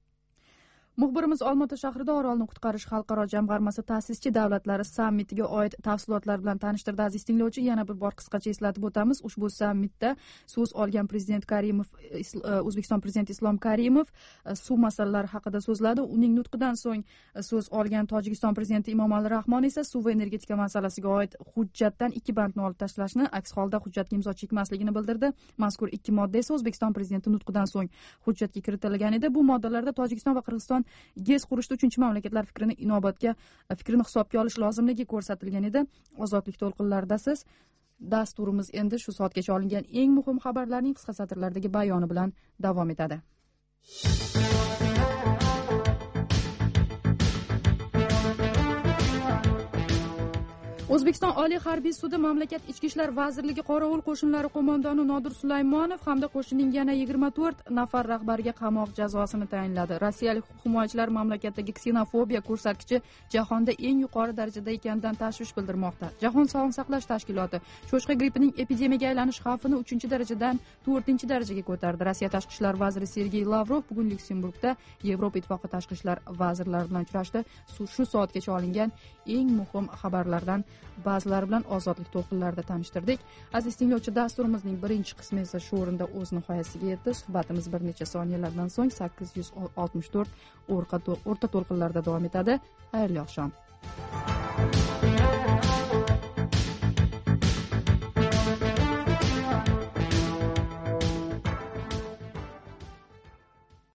Muxbirimiz Olmaota shahrida Orolni qutqarish xalqaro jamg'armasi ta'sischi davlatlari sammitiga oid tafsilotlar bilan tanishtirdi. Aziz tinglovchi, yana bir bor qisqacha eslatib o'tamiz. Ushbu sammitda so'z olgan prezident Karimov, O'zbekiston prezidenti Islom Karimov suv masalalari haqida so'zladi. Uning nutqidan so'ng so'z olgan Tojikiston prezidenti Emomali Rahmon esa suv va energetika masalasiga oid hujjatdan ikki bandni olib tashlashni, aks holda hujjatga imzo chekmasligini bildirdi. Mazkur ikki modda esa O'zbekiston prezidenti nutqidan so'ng hujjatga kiritilgan edi. Bu moddalarda Tojikiston va Qirg'iziston gez qurishda uchinchi mamlakatlar fikrini inobatga fikrini hisobga olish lozimligi ko'rsatilgan edi. Ozodlik to'lqinlaridasiz. Dasturimiz endi shu soatgacha olingan eng muhim xabarlarning qisqa satrlardagi bayoni bilan davom etadi. O'zbekiston Oliy harbiy sudi mamlakat ichki ishlar vazirligi qorovul qo'shinlari qo'mondoni Nodir Sulaymonov hamda qo'shinning yana yigirma to'rt nafar rahbariga qamoq jazosini tayinladi. Rossiyalik himoyachilar mamlakatdagi ksenofobiya ko'rsatkichi jahonda eng yuqori darajada ekanidan tashvish bildirmoqda. Jahon sog'liqni saqlash tashkiloti cho'chqa grippining epidemiyaga aylanish xavfini uchinchi darajadan to'rtinchi darajaga ko'tardi. Rossiya tashqi ishlar vaziri Sergey Lavrov bugun Lyuksemburgda Yevropa ittifoqi tashqi ishlar vazirlari bilan uchrashdi. Shu soatgacha olingan eng muhim xabarlardan ba'zilari bilan ozodlik to'lqinlarida tanishtirdik. Aziz tinglovchi, dasturimizning birinchi qismi esa shu o'rinda o'z nihoyasiga yetdi. Suhbatimiz bir necha soniyalardan so'ng sakkiz yuz oltmish to'rt o'rta to'lqinlarda davom etadi. Xayrli oqshom.